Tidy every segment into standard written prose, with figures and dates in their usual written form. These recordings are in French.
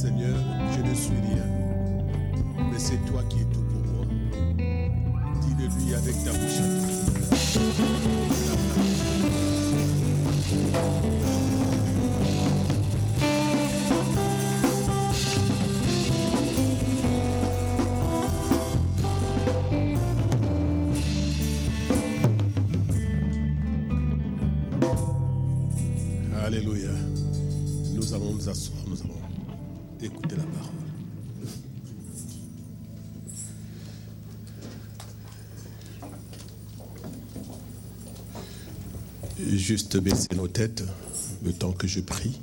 Seigneur, je ne suis rien, mais c'est toi qui es tout pour moi. Dis-le-lui avec ta bouche à toi. Alléluia. Nous allons nous asseoir, nous allons écouter la parole. Juste baisser nos têtes le temps que je prie.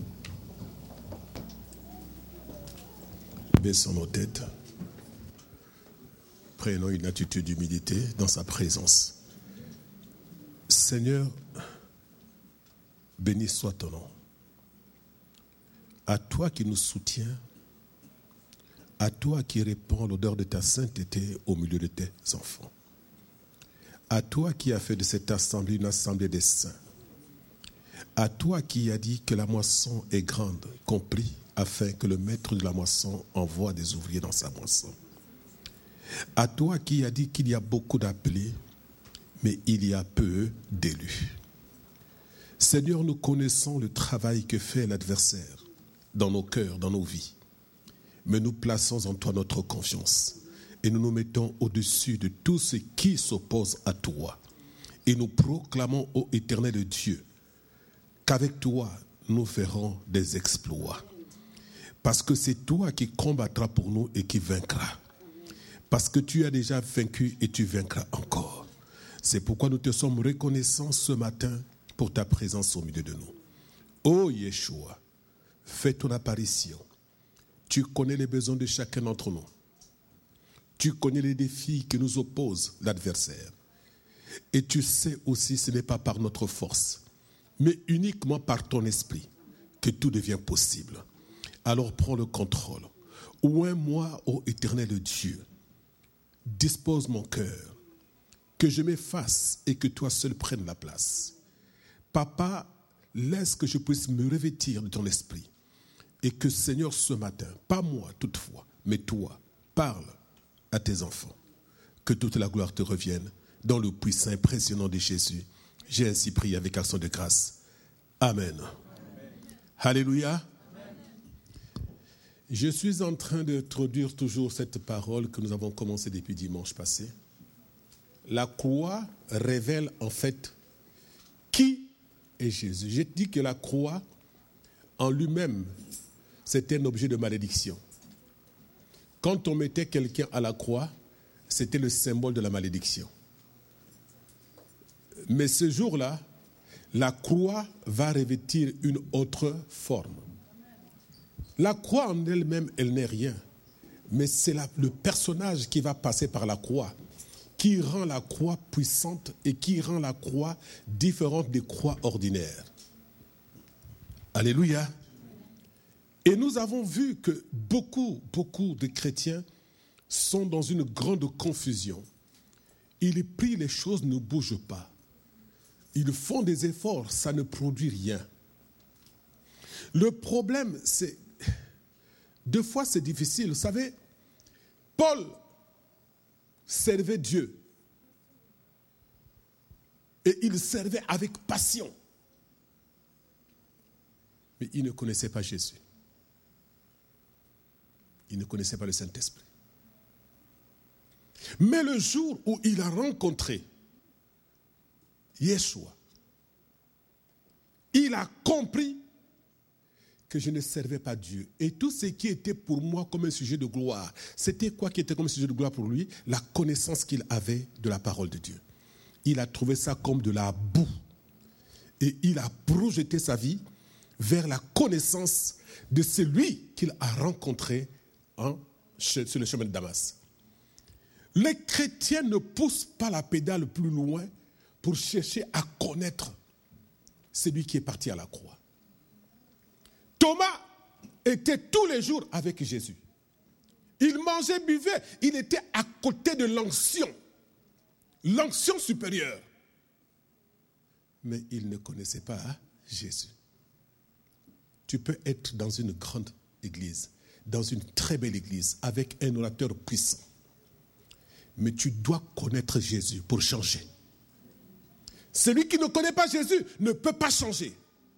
Baissons nos têtes. Prenons une attitude d'humilité dans sa présence. Seigneur, béni soit ton nom. À toi qui nous soutiens, à toi qui répands l'odeur de ta sainteté au milieu de tes enfants. À toi qui as fait de cette assemblée une assemblée des saints. À toi qui as dit que la moisson est grande, compris, afin que le maître de la moisson envoie des ouvriers dans sa moisson. À toi qui as dit qu'il y a beaucoup d'appelés, mais il y a peu d'élus. Seigneur, nous connaissons le travail que fait l'adversaire dans nos cœurs, dans nos vies. Mais nous plaçons en toi notre confiance et nous nous mettons au-dessus de tout ce qui s'oppose à toi. Et nous proclamons, ô Éternel Dieu, qu'avec toi, nous ferons des exploits. Parce que c'est toi qui combattras pour nous et qui vaincras. Parce que tu as déjà vaincu et tu vaincras encore. C'est pourquoi nous te sommes reconnaissants ce matin pour ta présence au milieu de nous. Ô Yeshua, fais ton apparition. Tu connais les besoins de chacun d'entre nous. Tu connais les défis que nous oppose l'adversaire. Et tu sais aussi, ce n'est pas par notre force, mais uniquement par ton esprit que tout devient possible. Alors prends le contrôle. Oins-moi, ô Éternel Dieu. Dispose mon cœur, que je m'efface et que toi seul prennes la place. Papa, laisse que je puisse me revêtir de ton esprit. Et que, Seigneur, ce matin, pas moi toutefois, mais toi, parle à tes enfants. Que toute la gloire te revienne dans le puissant et précieux nom de Jésus. J'ai ainsi prié avec action de grâce. Amen. Amen. Alléluia. Amen. Je suis en train d'introduire toujours cette parole que nous avons commencé depuis dimanche passé. La croix révèle en fait qui est Jésus. J'ai dit que la croix en lui-même, c'était un objet de malédiction. Quand on mettait quelqu'un à la croix, c'était le symbole de la malédiction. Mais ce jour-là, la croix va revêtir une autre forme. La croix en elle-même, elle n'est rien. Mais c'est le personnage qui va passer par la croix, qui rend la croix puissante et qui rend la croix différente des croix ordinaires. Alléluia. Et nous avons vu que beaucoup de chrétiens sont dans une grande confusion. Ils prient, les choses ne bougent pas. Ils font des efforts, ça ne produit rien. Le problème, c'est, deux fois c'est difficile. Vous savez, Paul servait Dieu. Et il servait avec passion. Mais il ne connaissait pas Jésus. Il ne connaissait pas le Saint-Esprit. Mais le jour où il a rencontré Yeshua, il a compris que je ne servais pas Dieu. Et tout ce qui était pour moi comme un sujet de gloire, c'était quoi qui était comme un sujet de gloire pour lui? La connaissance qu'il avait de la parole de Dieu. Il a trouvé ça comme de la boue. Et il a projeté sa vie vers la connaissance de celui qu'il a rencontré sur le chemin de Damas. Les chrétiens ne poussent pas la pédale plus loin pour chercher à connaître celui qui est parti à la croix. Thomas était tous les jours avec Jésus. Il mangeait, buvait, il était à côté de l'onction supérieure. Mais il ne connaissait pas Jésus. Tu peux être dans une grande église, dans une très belle église, avec un orateur puissant. Mais tu dois connaître Jésus pour changer. Celui qui ne connaît pas Jésus ne peut pas changer.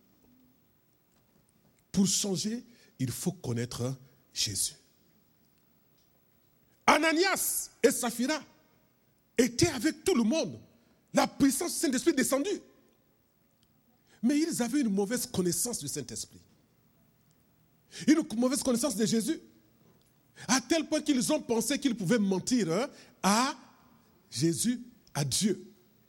Pour changer, il faut connaître Jésus. Ananias et Saphira étaient avec tout le monde. La puissance du Saint-Esprit est descendue. Mais ils avaient une mauvaise connaissance du Saint-Esprit. Une mauvaise connaissance de Jésus. À tel point qu'ils ont pensé qu'ils pouvaient mentir à Jésus, à Dieu.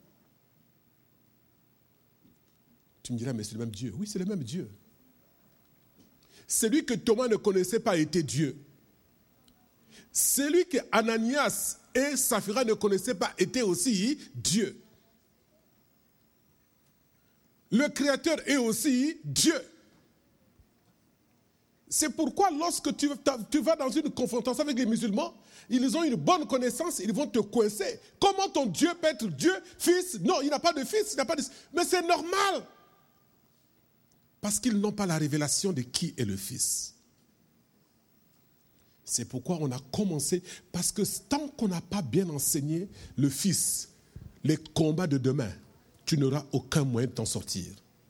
Tu me diras, mais c'est le même Dieu. Oui, c'est le même Dieu. Celui que Thomas ne connaissait pas était Dieu. Celui que Ananias et Saphira ne connaissaient pas était aussi Dieu. Le Créateur est aussi Dieu. C'est pourquoi lorsque tu vas dans une confrontation avec les musulmans, ils ont une bonne connaissance, ils vont te coincer. Comment ton Dieu peut être Dieu, fils? Non, il n'a pas de fils, il n'a pas de... Mais c'est normal. Parce qu'ils n'ont pas la révélation de qui est le Fils. C'est pourquoi on a commencé, parce que tant qu'on n'a pas bien enseigné le Fils, les combats de demain, tu n'auras aucun moyen de t'en sortir.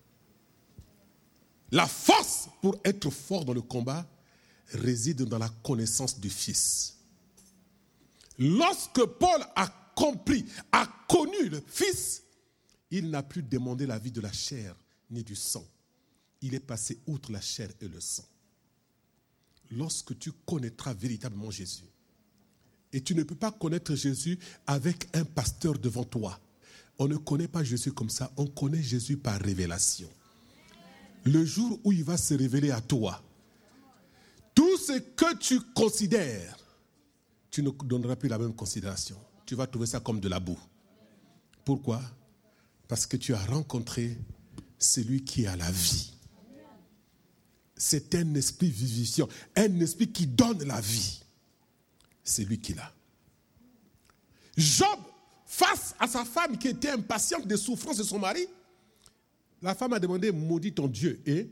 La force pour être fort dans le combat réside dans la connaissance du Fils. Lorsque Paul a compris, a connu le Fils, il n'a plus demandé la vie de la chair ni du sang. Il est passé outre la chair et le sang. Lorsque tu connaîtras véritablement Jésus, et tu ne peux pas connaître Jésus avec un pasteur devant toi. On ne connaît pas Jésus comme ça, on connaît Jésus par révélation. Le jour où il va se révéler à toi, tout ce que tu considères, tu ne donneras plus la même considération. Tu vas trouver ça comme de la boue. Pourquoi? Parce que tu as rencontré celui qui a la vie. C'est un esprit vivifiant, un esprit qui donne la vie. C'est lui qui l'a. Job, face à sa femme qui était impatiente des souffrances de son mari, la femme a demandé, maudit ton Dieu. Et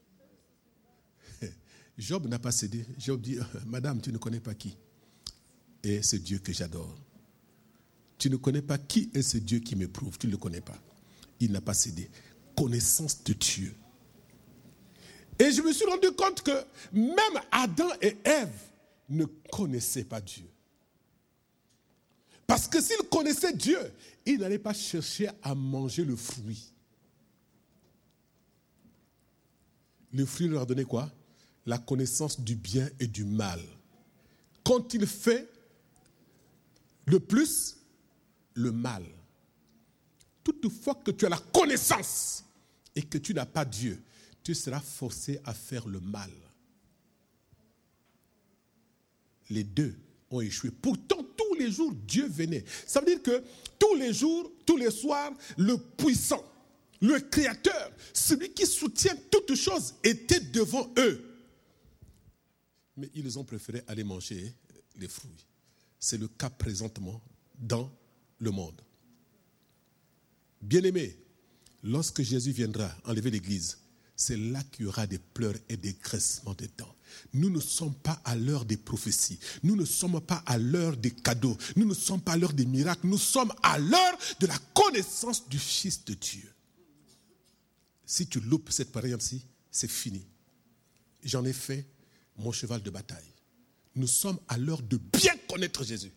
Job n'a pas cédé. Job dit, madame, tu ne connais pas qui est ce Dieu que j'adore. Tu ne connais pas qui est ce Dieu qui m'éprouve. Tu ne le connais pas. Il n'a pas cédé. Connaissance de Dieu. Et je me suis rendu compte que même Adam et Ève ne connaissaient pas Dieu. Parce que s'ils connaissaient Dieu, ils n'allaient pas chercher à manger le fruit. Le fruit leur a donné quoi? La connaissance du bien et du mal. Quand il fait le plus, le mal. Toutefois que tu as la connaissance et que tu n'as pas Dieu, tu seras forcé à faire le mal. Les deux ont échoué. Pourtant, tous les jours, Dieu venait. Ça veut dire que tous les jours, tous les soirs, le puissant, le créateur, celui qui soutient toutes choses, était devant eux. Mais ils ont préféré aller manger les fruits. C'est le cas présentement dans le monde. Bien-aimés, lorsque Jésus viendra enlever l'Église, c'est là qu'il y aura des pleurs et des graissements de dents. Nous ne sommes pas à l'heure des prophéties. Nous ne sommes pas à l'heure des cadeaux. Nous ne sommes pas à l'heure des miracles. Nous sommes à l'heure de la connaissance du Fils de Dieu. Si tu loupes cette période-ci, c'est fini. J'en ai fait mon cheval de bataille. Nous sommes à l'heure de bien connaître Jésus.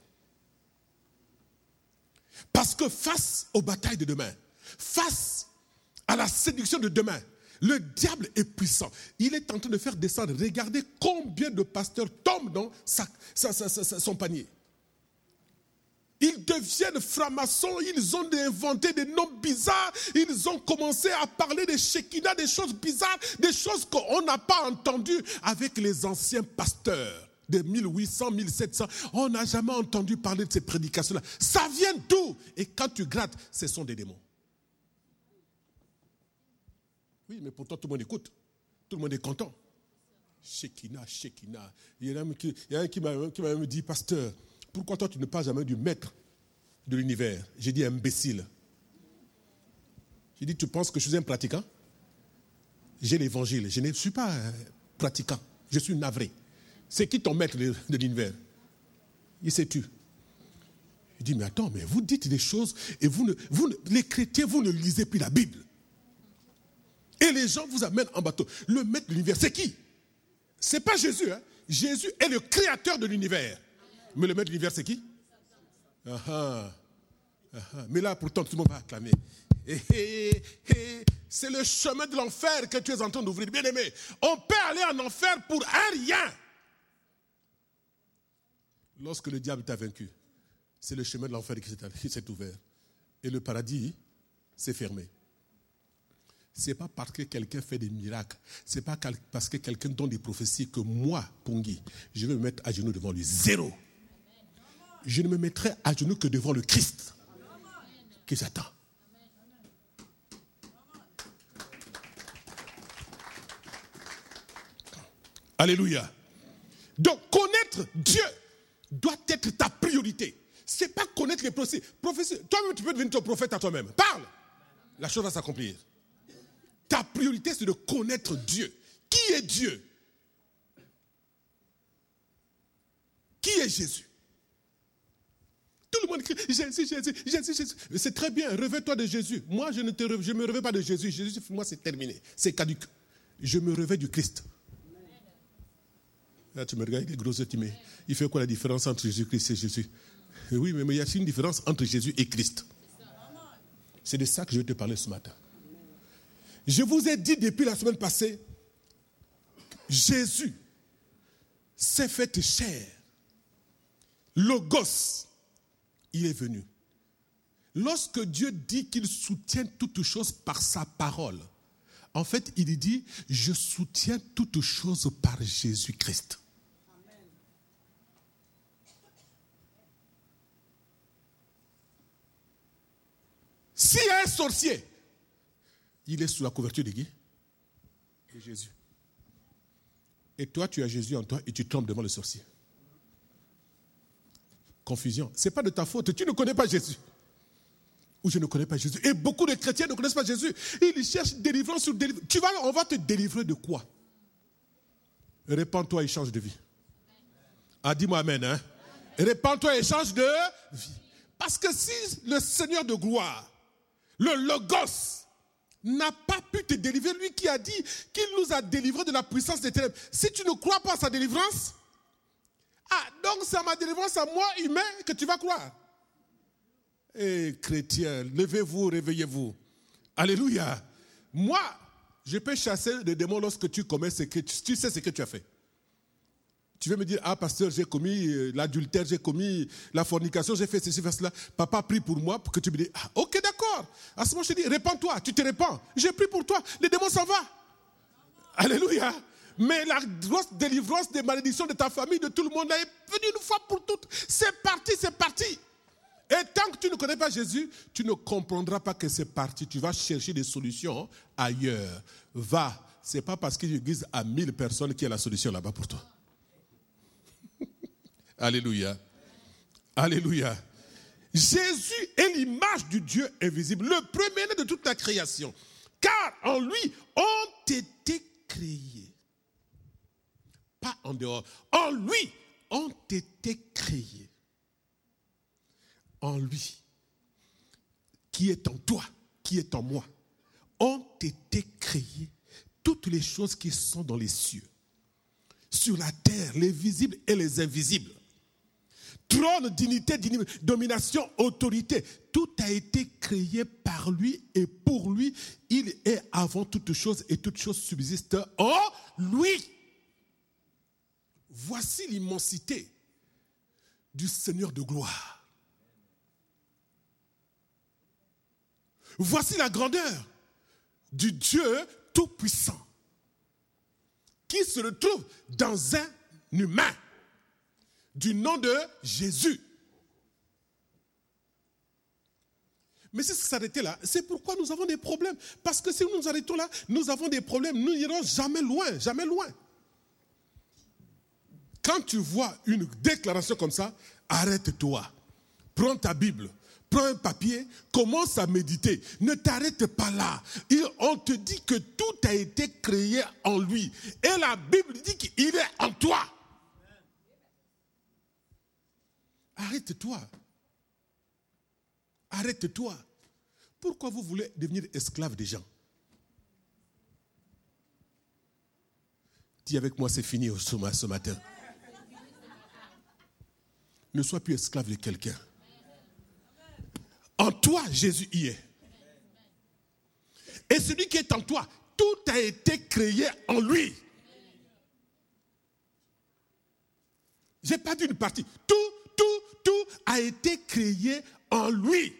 Parce que face aux batailles de demain, face à la séduction de demain, le diable est puissant. Il est en train de faire descendre. Regardez combien de pasteurs tombent dans son panier. Ils deviennent francs-maçons, ils ont inventé des noms bizarres, ils ont commencé à parler des Shekinah, des choses bizarres, des choses qu'on n'a pas entendues avec les anciens pasteurs de 1800, 1700. On n'a jamais entendu parler de ces prédications-là. Ça vient d'où? Et quand tu grattes, ce sont des démons. Oui, mais pourtant tout le monde écoute. Tout le monde est content. Shekinah, Shekinah. Il y a un qui m'a même dit, pasteur, pourquoi toi tu ne parles jamais du maître de l'univers? J'ai dit imbécile. J'ai dit, tu penses que je suis un pratiquant? J'ai l'évangile, je ne suis pas pratiquant. Je suis navré. C'est qui ton maître de l'univers? Il s'est tu. Il dit, mais attends, mais vous dites des choses et les chrétiens, vous ne lisez plus la Bible. Et les gens vous amènent en bateau. Le maître de l'univers, c'est qui? C'est pas Jésus. Hein? Jésus est le créateur de l'univers. Mais le maître de l'univers, c'est qui? Mais là, pourtant, tout le monde va acclamer. C'est le chemin de l'enfer que tu es en train d'ouvrir. Bien aimé, on peut aller en enfer pour un rien. Lorsque le diable t'a vaincu, c'est le chemin de l'enfer qui s'est ouvert. Et le paradis s'est fermé. Ce n'est pas parce que quelqu'un fait des miracles, ce n'est pas parce que quelqu'un donne des prophéties que moi, Pungi, je vais me mettre à genoux devant lui. Zéro. Je ne me mettrai à genoux que devant le Christ qui s'attend. Alléluia. Donc, connaître Dieu doit être ta priorité. Ce n'est pas connaître les prophéties. Toi-même, tu peux devenir ton prophète à toi-même. Parle. La chose va s'accomplir. Ta priorité, c'est de connaître Dieu. Qui est Dieu? Qui est Jésus? Tout le monde crie, Jésus. C'est très bien, revêt-toi de Jésus. Moi, je ne me revêt pas de Jésus. Jésus, pour moi, c'est terminé. C'est caduc. Je me revêt du Christ. Là, tu me regardes avec les gros yeux, il fait quoi la différence entre Jésus-Christ et Jésus? Oui, mais il y a une différence entre Jésus et Christ. C'est de ça que je vais te parler ce matin. Je vous ai dit depuis la semaine passée, Jésus s'est fait chair. Logos, il est venu. Lorsque Dieu dit qu'il soutient toutes choses par sa parole, en fait, il dit, je soutiens toutes choses par Jésus-Christ. Amen. S'il y a un sorcier, il est sous la couverture de qui? De Jésus. Et toi, tu as Jésus en toi et tu tombes devant le sorcier. Confusion. Ce n'est pas de ta faute. Tu ne connais pas Jésus. Ou je ne connais pas Jésus. Et beaucoup de chrétiens ne connaissent pas Jésus. Ils cherchent délivrance sur délivrance. On va te délivrer de quoi? Répands-toi et change de vie. Ah, dis-moi amen. Hein? Répands-toi et change de vie. Parce que si le Seigneur de gloire, le Logos, n'a pas pu te délivrer, lui qui a dit qu'il nous a délivrés de la puissance des ténèbres, si tu ne crois pas à sa délivrance, donc c'est à ma délivrance, à moi, humain, que tu vas croire. Eh, chrétiens, levez-vous, réveillez-vous. Alléluia. Moi, je peux chasser des démons lorsque tu commets ce que tu sais ce que tu as fait. Tu veux me dire, pasteur, j'ai commis l'adultère, j'ai commis la fornication, j'ai fait ceci, fait cela. Papa prie pour moi pour que tu me dises, ok, d'accord. À ce moment, je te dis, répands-toi, tu te répands. J'ai prié pour toi, les démons s'en vont. Alléluia. Mais la grosse délivrance des malédictions de ta famille, de tout le monde, est venue une fois pour toutes. C'est parti, c'est parti. Et tant que tu ne connais pas Jésus, tu ne comprendras pas que c'est parti. Tu vas chercher des solutions ailleurs. Va. Ce n'est pas parce qu'il y a une église à 1000 personnes qu'il y a la solution là-bas pour toi. Alléluia. Alléluia. Jésus est l'image du Dieu invisible, le premier-né de toute la création. Car en lui ont été créés. Pas en dehors. En lui ont été créés. En lui, qui est en toi, qui est en moi, ont été créées toutes les choses qui sont dans les cieux, sur la terre, les visibles et les invisibles. Trône, dignité, domination, autorité, tout a été créé par lui et pour lui. Il est avant toute chose et toute chose subsiste en lui. Voici l'immensité du Seigneur de gloire. Voici la grandeur du Dieu tout-puissant qui se retrouve dans un humain du nom de Jésus. Mais si ça s'arrêtait là, c'est pourquoi nous avons des problèmes. Parce que si nous nous arrêtons là, nous avons des problèmes. Nous n'irons jamais loin, jamais loin. Quand tu vois une déclaration comme ça, arrête-toi. Prends ta Bible. Prends un papier, commence à méditer. Ne t'arrête pas là. On te dit que tout a été créé en lui. Et la Bible dit qu'il est Arrête-toi. Arrête-toi. Pourquoi vous voulez devenir esclave des gens? Dis avec moi, c'est fini ce matin. Ne sois plus esclave de quelqu'un. En toi, Jésus y est. Et celui qui est en toi, tout a été créé en lui. Je n'ai pas dit une partie. Tout a été créé en lui.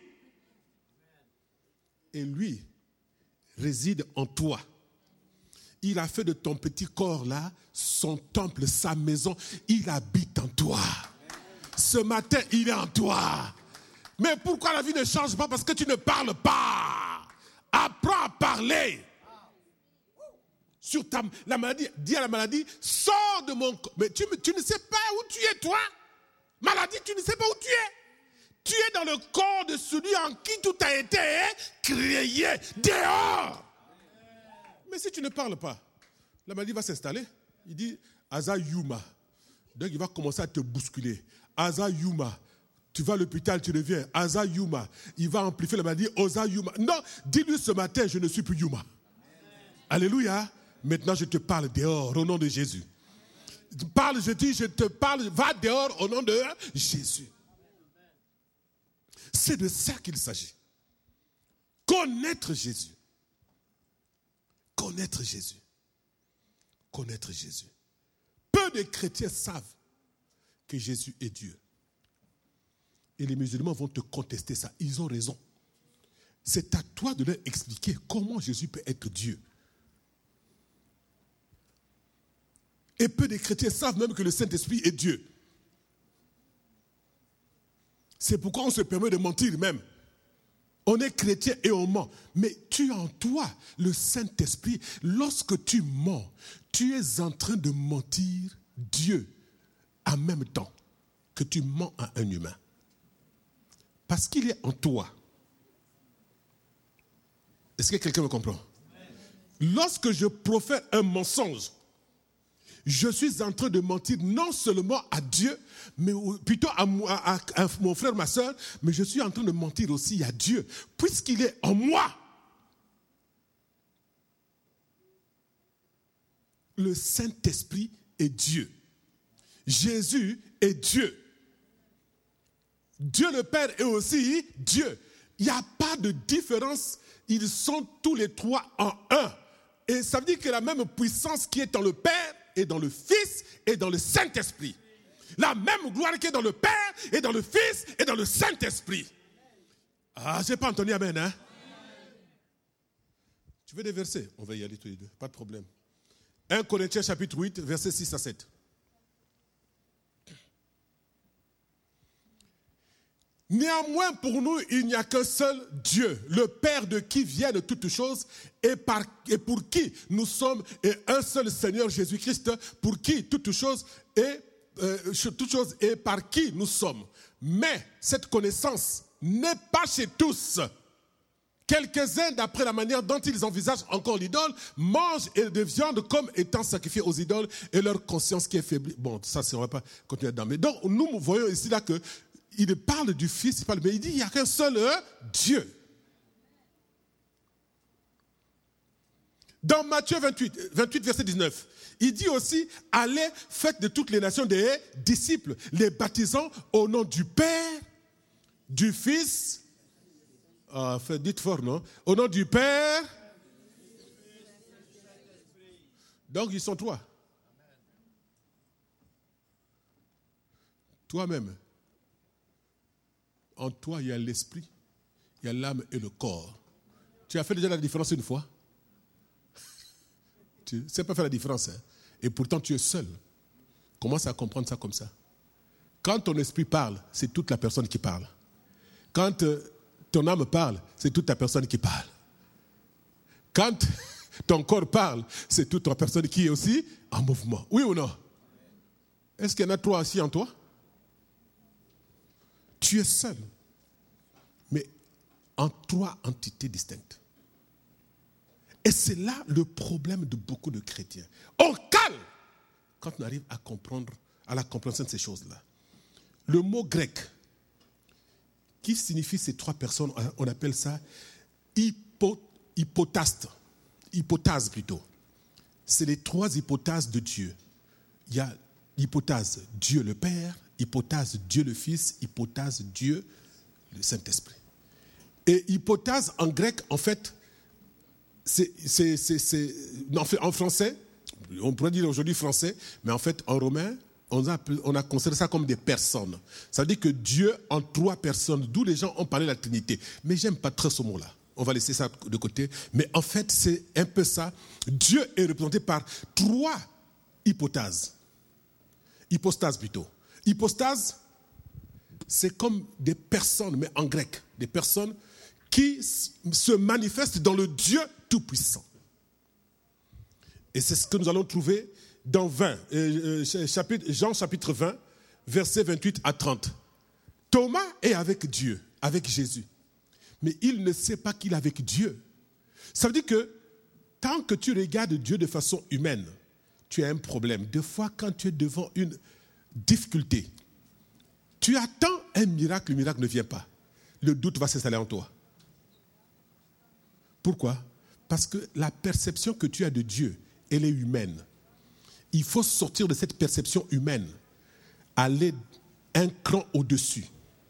Et lui réside en toi. Il a fait de ton petit corps là son temple, sa maison. Il habite en toi. Ce matin, il est en toi. Mais pourquoi la vie ne change pas? Parce que tu ne parles pas. Apprends à parler. Sur la maladie, dis à la maladie, sors de mon corps. Mais tu ne sais pas où tu es, toi. Maladie, tu ne sais pas où tu es. Tu es dans le corps de celui en qui tout a été créé. Dehors. Mais si tu ne parles pas, la maladie va s'installer. Il dit, Aza Yuma. Donc il va commencer à te bousculer. Aza Yuma. Tu vas à l'hôpital, tu reviens. Aza Yuma. Il va amplifier la maladie. Oza Yuma. Non, dis-lui ce matin, je ne suis plus Yuma. Alléluia. Maintenant, je te parle dehors au nom de Jésus. Je te parle, va dehors au nom de Jésus. C'est de ça qu'il s'agit. Connaître Jésus. Connaître Jésus. Connaître Jésus. Peu de chrétiens savent que Jésus est Dieu. Et les musulmans vont te contester ça. Ils ont raison. C'est à toi de leur expliquer comment Jésus peut être Dieu. Et peu de chrétiens savent même que le Saint-Esprit est Dieu. C'est pourquoi on se permet de mentir même. On est chrétien et on ment. Mais tu as en toi le Saint-Esprit. Lorsque tu mens, tu es en train de mentir Dieu en même temps que tu mens à un humain. Parce qu'il est en toi. Est-ce que quelqu'un me comprend? Lorsque je profère un mensonge, je suis en train de mentir non seulement à Dieu, mais plutôt à mon frère, ma soeur, mais je suis en train de mentir aussi à Dieu, puisqu'il est en moi. Le Saint-Esprit est Dieu. Jésus est Dieu. Dieu le Père est aussi Dieu. Il n'y a pas de différence. Ils sont tous les trois en un. Et ça veut dire que la même puissance qui est dans le Père est dans le Fils et dans le Saint-Esprit. La même gloire qui est dans le Père et dans le Fils et dans le Saint-Esprit. Ah, je n'ai pas entendu amen, hein? Tu veux des versets? On va y aller tous les deux, pas de problème. 1 Corinthiens chapitre 8, versets 6 à 7. Néanmoins, pour nous, il n'y a qu'un seul Dieu, le Père de qui viennent toutes choses et pour qui nous sommes, et un seul Seigneur Jésus-Christ, pour qui toutes choses et par qui nous sommes. Mais cette connaissance n'est pas chez tous. Quelques-uns, d'après la manière dont ils envisagent encore l'idole, mangent de viande comme étant sacrifiés aux idoles et leur conscience qui est faiblie. Bon, ça, on ne va pas continuer dedans. Mais donc, nous voyons ici là que il parle du Fils, mais il dit qu'il n'y a qu'un seul Dieu. Dans Matthieu 28, verset 19, il dit aussi, allez, faites de toutes les nations des disciples, les baptisant au nom du Père, du Fils, dites fort, non? Au nom du Père. Donc, ils sont toi. Toi-même. En toi, il y a l'esprit, il y a l'âme et le corps. Tu as fait déjà la différence une fois? Tu ne sais pas faire la différence. Hein? Et pourtant, tu es seul. Commence à comprendre ça comme ça. Quand ton esprit parle, c'est toute la personne qui parle. Quand ton âme parle, c'est toute ta personne qui parle. Quand ton corps parle, c'est toute ta personne qui est aussi en mouvement. Oui ou non? Est-ce qu'il y en a trois aussi en toi? Tu es seul, mais en trois entités distinctes. Et c'est là le problème de beaucoup de chrétiens. On cale quand on arrive à comprendre, à la compréhension de ces choses-là. Le mot grec qui signifie ces trois personnes, on appelle ça hypotase plutôt. C'est les trois hypotases de Dieu. Il y a hypotase Dieu le Père, hypotase Dieu le Fils, hypotase Dieu le Saint-Esprit. Et hypotase en grec, en fait, en français, on pourrait dire aujourd'hui français, mais en fait en romain, on a considéré ça comme des personnes. Ça veut dire que Dieu en trois personnes, d'où les gens ont parlé de la Trinité. Mais j'aime pas très ce mot-là. On va laisser ça de côté. Mais en fait, c'est un peu ça. Dieu est représenté par trois hypostases. Hypostases plutôt. Hypostase, c'est comme des personnes, mais en grec. Des personnes qui se manifestent dans le Dieu Tout-Puissant. Et c'est ce que nous allons trouver dans Jean chapitre 20, versets 28 à 30. Thomas est avec Dieu, avec Jésus. Mais il ne sait pas qu'il est avec Dieu. Ça veut dire que tant que tu regardes Dieu de façon humaine, tu as un problème. Des fois, quand tu es devant une difficulté, tu attends un miracle, le miracle ne vient pas. Le doute va s'installer en toi. Pourquoi? Parce que la perception que tu as de Dieu, elle est humaine. Il faut sortir de cette perception humaine, aller un cran au-dessus.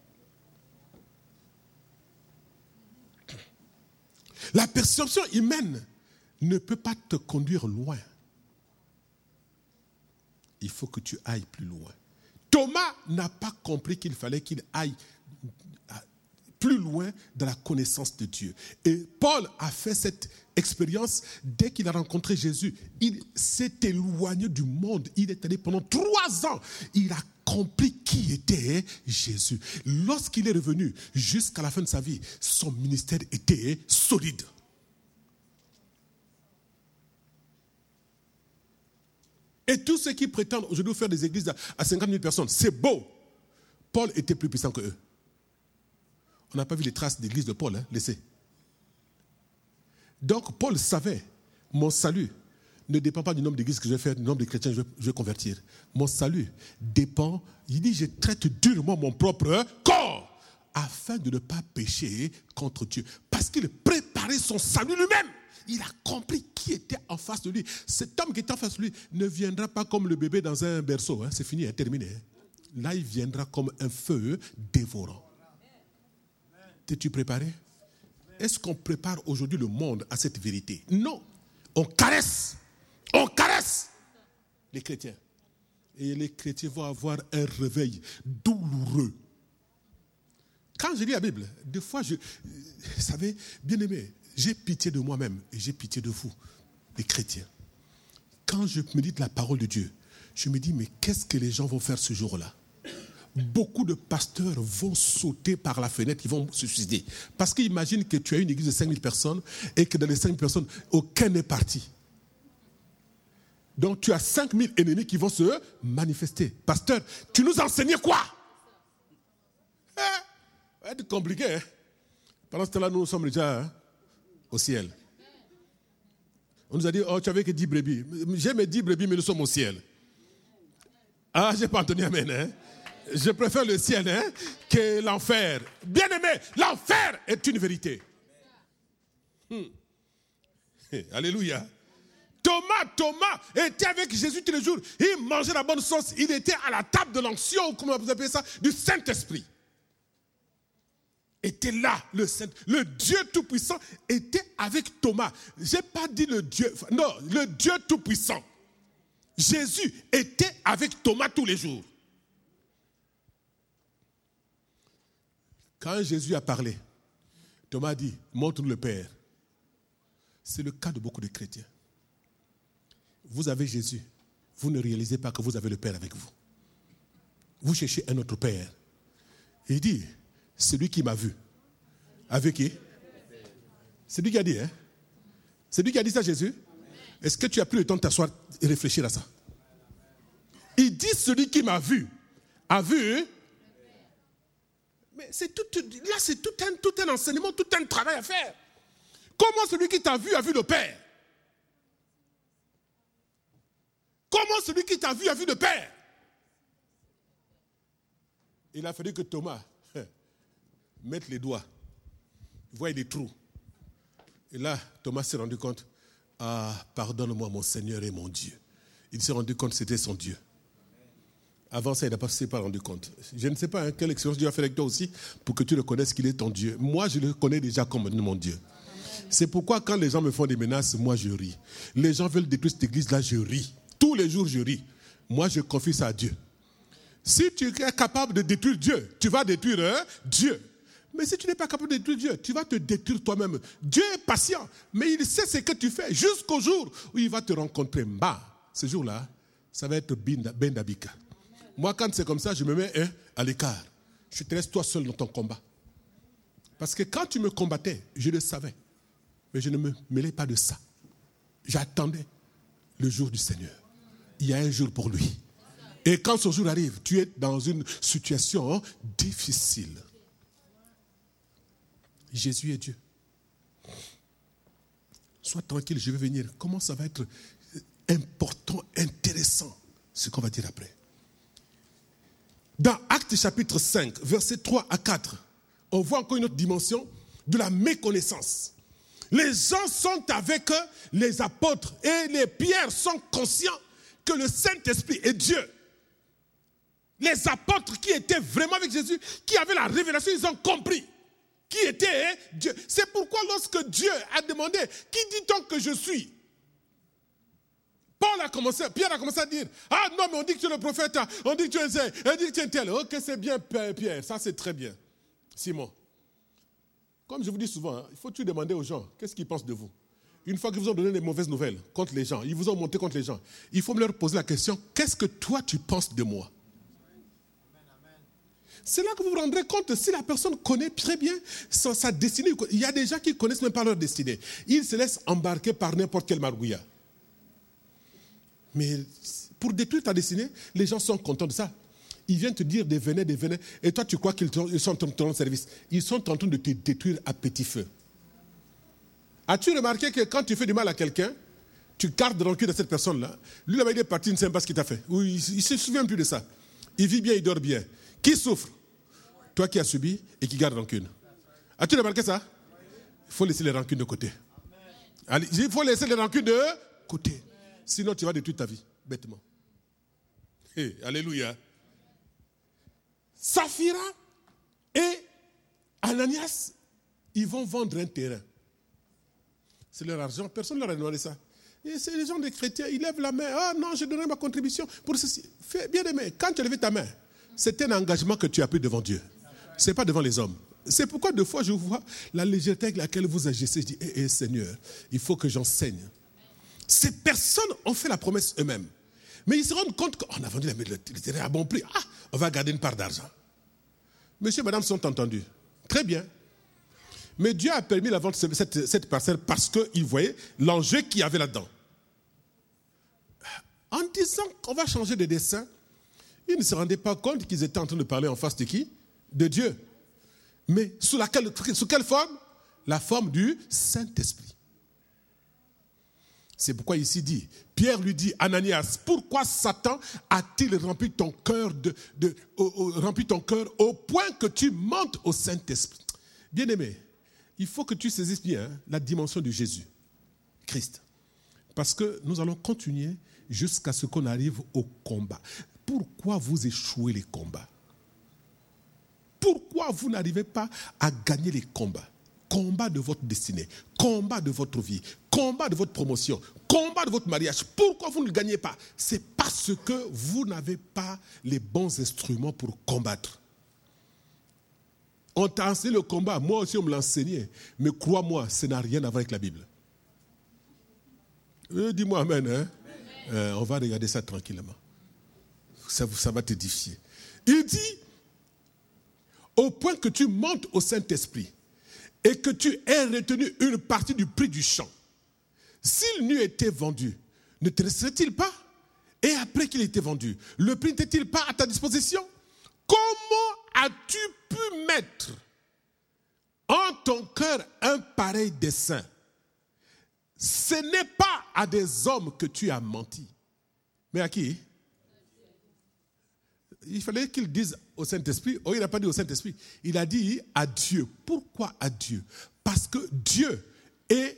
La perception humaine ne peut pas te conduire loin. Il faut que tu ailles plus loin. Thomas n'a pas compris qu'il fallait qu'il aille plus loin dans la connaissance de Dieu. Et Paul a fait cette expérience dès qu'il a rencontré Jésus. Il s'est éloigné du monde. Il est allé pendant 3 ans. Il a compris qui était Jésus. Lorsqu'il est revenu, jusqu'à la fin de sa vie, son ministère était solide. Et tous ceux qui prétendent aujourd'hui faire des églises à 50 000 personnes, c'est beau. Paul était plus puissant que eux. On n'a pas vu les traces d'église de Paul, laissez. Donc Paul savait, mon salut ne dépend pas du nombre d'églises que je vais faire, du nombre de chrétiens que je vais convertir. Mon salut dépend, il dit, je traite durement mon propre corps afin de ne pas pécher contre Dieu. Parce qu'il préparait son salut lui-même. Il a compris qui était en face de lui. Cet homme qui était en face de lui ne viendra pas comme le bébé dans un berceau. C'est fini, terminé. Là, il viendra comme un feu dévorant. T'es-tu préparé? Est-ce qu'on prépare aujourd'hui le monde à cette vérité? Non. On caresse les chrétiens. Et les chrétiens vont avoir un réveil douloureux. Quand je lis la Bible, des fois, vous savez, bien aimé, j'ai pitié de moi-même et j'ai pitié de vous, les chrétiens. Quand je médite la parole de Dieu, je me dis, mais qu'est-ce que les gens vont faire ce jour-là? Beaucoup de pasteurs vont sauter par la fenêtre, ils vont se suicider. Parce qu'ils imaginent que tu as une église de 5000 personnes et que dans les 5000 personnes, aucun n'est parti. Donc tu as 5000 ennemis qui vont se manifester. Pasteur, tu nous enseignais quoi? Ça va être compliqué. Pendant ce temps-là, nous sommes déjà au ciel. On nous a dit, oh, tu avais que 10 brebis. J'ai mes 10 brebis, mais nous sommes au ciel. Ah, j'ai pas entendu amen, Je préfère le ciel que l'enfer. Bien-aimé, l'enfer est une vérité. Alléluia. Thomas était avec Jésus tous les jours. Il mangeait la bonne sauce. Il était à la table de l'onction, comment vous appelez ça, du Saint-Esprit. Était là, le Dieu Tout-Puissant était avec Thomas. Je n'ai pas dit le Dieu, non, le Dieu Tout-Puissant. Jésus était avec Thomas tous les jours. Quand Jésus a parlé, Thomas a dit, montre-nous le Père. C'est le cas de beaucoup de chrétiens. Vous avez Jésus, vous ne réalisez pas que vous avez le Père avec vous. Vous cherchez un autre Père. Il dit, celui qui m'a vu. Avec qui? C'est lui qui a dit, C'est lui qui a dit ça, Jésus? Est-ce que tu as pris le temps de t'asseoir et réfléchir à ça? Il dit, celui qui m'a vu, a vu. Mais c'est tout un enseignement, tout un travail à faire. Comment celui qui t'a vu a vu le Père? Comment celui qui t'a vu a vu le Père? Il a fallu que Thomas mettre les doigts, voir les trous. Et là, Thomas s'est rendu compte, pardonne-moi mon Seigneur et mon Dieu. Il s'est rendu compte que c'était son Dieu. Avant ça, il ne s'est pas rendu compte. Je ne sais pas quelle expérience Dieu a fait avec toi aussi pour que tu le connaisses qu'il est ton Dieu. Moi, je le connais déjà comme mon Dieu. C'est pourquoi quand les gens me font des menaces, moi je ris. Les gens veulent détruire cette église-là, je ris. Tous les jours, je ris. Moi, je confie ça à Dieu. Si tu es capable de détruire Dieu, tu vas détruire Dieu. Mais si tu n'es pas capable de détruire Dieu, tu vas te détruire toi-même. Dieu est patient, mais il sait ce que tu fais jusqu'au jour où il va te rencontrer. Ce jour-là, ça va être Ben Dabika. Moi, quand c'est comme ça, je me mets à l'écart. Je te laisse toi seul dans ton combat. Parce que quand tu me combattais, je le savais. Mais je ne me mêlais pas de ça. J'attendais le jour du Seigneur. Il y a un jour pour lui. Et quand ce jour arrive, tu es dans une situation difficile. Jésus est Dieu. Sois tranquille, je vais venir. Comment ça va être important, intéressant, ce qu'on va dire après. Dans Actes chapitre 5, versets 3 à 4, on voit encore une autre dimension de la méconnaissance. Les gens sont avec les apôtres et les pierres sont conscients que le Saint-Esprit est Dieu. Les apôtres qui étaient vraiment avec Jésus, qui avaient la révélation, ils ont compris qui était Dieu. C'est pourquoi lorsque Dieu a demandé, qui dit-on que je suis? Pierre a commencé à dire, ah non, mais on dit que tu es le prophète, on dit que tu es tel, on dit que tu es tel. Ok, c'est bien Pierre, ça c'est très bien. Simon, comme je vous dis souvent, il faut toujours demander aux gens, qu'est-ce qu'ils pensent de vous? Une fois qu'ils vous ont donné des mauvaises nouvelles contre les gens, ils vous ont monté contre les gens, il faut me leur poser la question, qu'est-ce que toi tu penses de moi? C'est là que vous vous rendrez compte si la personne connaît très bien sa destinée. Il y a des gens qui ne connaissent même pas leur destinée. Ils se laissent embarquer par n'importe quel margouillat. Mais pour détruire ta destinée, les gens sont contents de ça. Ils viennent te dire des venez. Et toi, tu crois qu'ils sont en train de te rendre service. Ils sont en train de te détruire à petit feu. As-tu remarqué que quand tu fais du mal à quelqu'un, tu gardes rancune à cette personne-là? Lui, là-bas, il est parti, il ne sait pas ce qu'il t'a fait. Ou il ne se souvient plus de ça. Il vit bien, il dort bien. Qui souffre? Toi qui as subi et qui garde rancune. As-tu remarqué ça? Il faut laisser les rancunes de côté. Il faut laisser les rancunes de côté. Sinon, tu vas détruire ta vie, bêtement. Hey, alléluia. Saphira et Ananias, ils vont vendre un terrain. C'est leur argent. Personne ne leur a demandé ça. Et c'est les gens des chrétiens, ils lèvent la main. Ah non, je donnerai ma contribution pour ceci. Fais bien aimé. Quand tu as levé ta main, c'est un engagement que tu as pris devant Dieu. Ce n'est pas devant les hommes. C'est pourquoi deux fois je vois la légèreté avec laquelle vous agissez. Je dis, Seigneur, il faut que j'enseigne. Ces personnes ont fait la promesse eux-mêmes. Mais ils se rendent compte qu'on a vendu le terrain à bon prix. Ah, on va garder une part d'argent. Monsieur et madame sont entendus. Très bien. Mais Dieu a permis la vente de cette parcelle parce qu'il voyait l'enjeu qu'il y avait là-dedans. En disant qu'on va changer de dessin, ils ne se rendaient pas compte qu'ils étaient en train de parler en face de qui? De Dieu. Mais sous quelle forme? La forme du Saint-Esprit. C'est pourquoi ici dit, Pierre lui dit, Ananias, pourquoi Satan a-t-il rempli ton cœur au point que tu montes au Saint-Esprit? Bien-aimé, il faut que tu saisisses bien la dimension de Jésus, Christ. Parce que nous allons continuer jusqu'à ce qu'on arrive au combat. Pourquoi vous échouez les combats? Pourquoi vous n'arrivez pas à gagner les combats? Combat de votre destinée, combat de votre vie, combat de votre promotion, combat de votre mariage. Pourquoi vous ne gagnez pas? C'est parce que vous n'avez pas les bons instruments pour combattre. On t'a enseigné le combat, moi aussi on me l'a enseigné, mais crois-moi, ça n'a rien à voir avec la Bible. Dis-moi amen. Hein? On va regarder ça tranquillement. Ça va t'édifier. Il dit, au point que tu montes au Saint-Esprit et que tu aies retenu une partie du prix du champ, s'il n'eût été vendu, ne te resterait-il pas? Et après qu'il ait été vendu, le prix n'était-il pas à ta disposition? Comment as-tu pu mettre en ton cœur un pareil dessein? Ce n'est pas à des hommes que tu as menti. Mais à qui? il fallait qu'il dise au Saint-Esprit. Oh, il n'a pas dit au Saint-Esprit. Il a dit à Dieu. Pourquoi à Dieu? Parce que Dieu est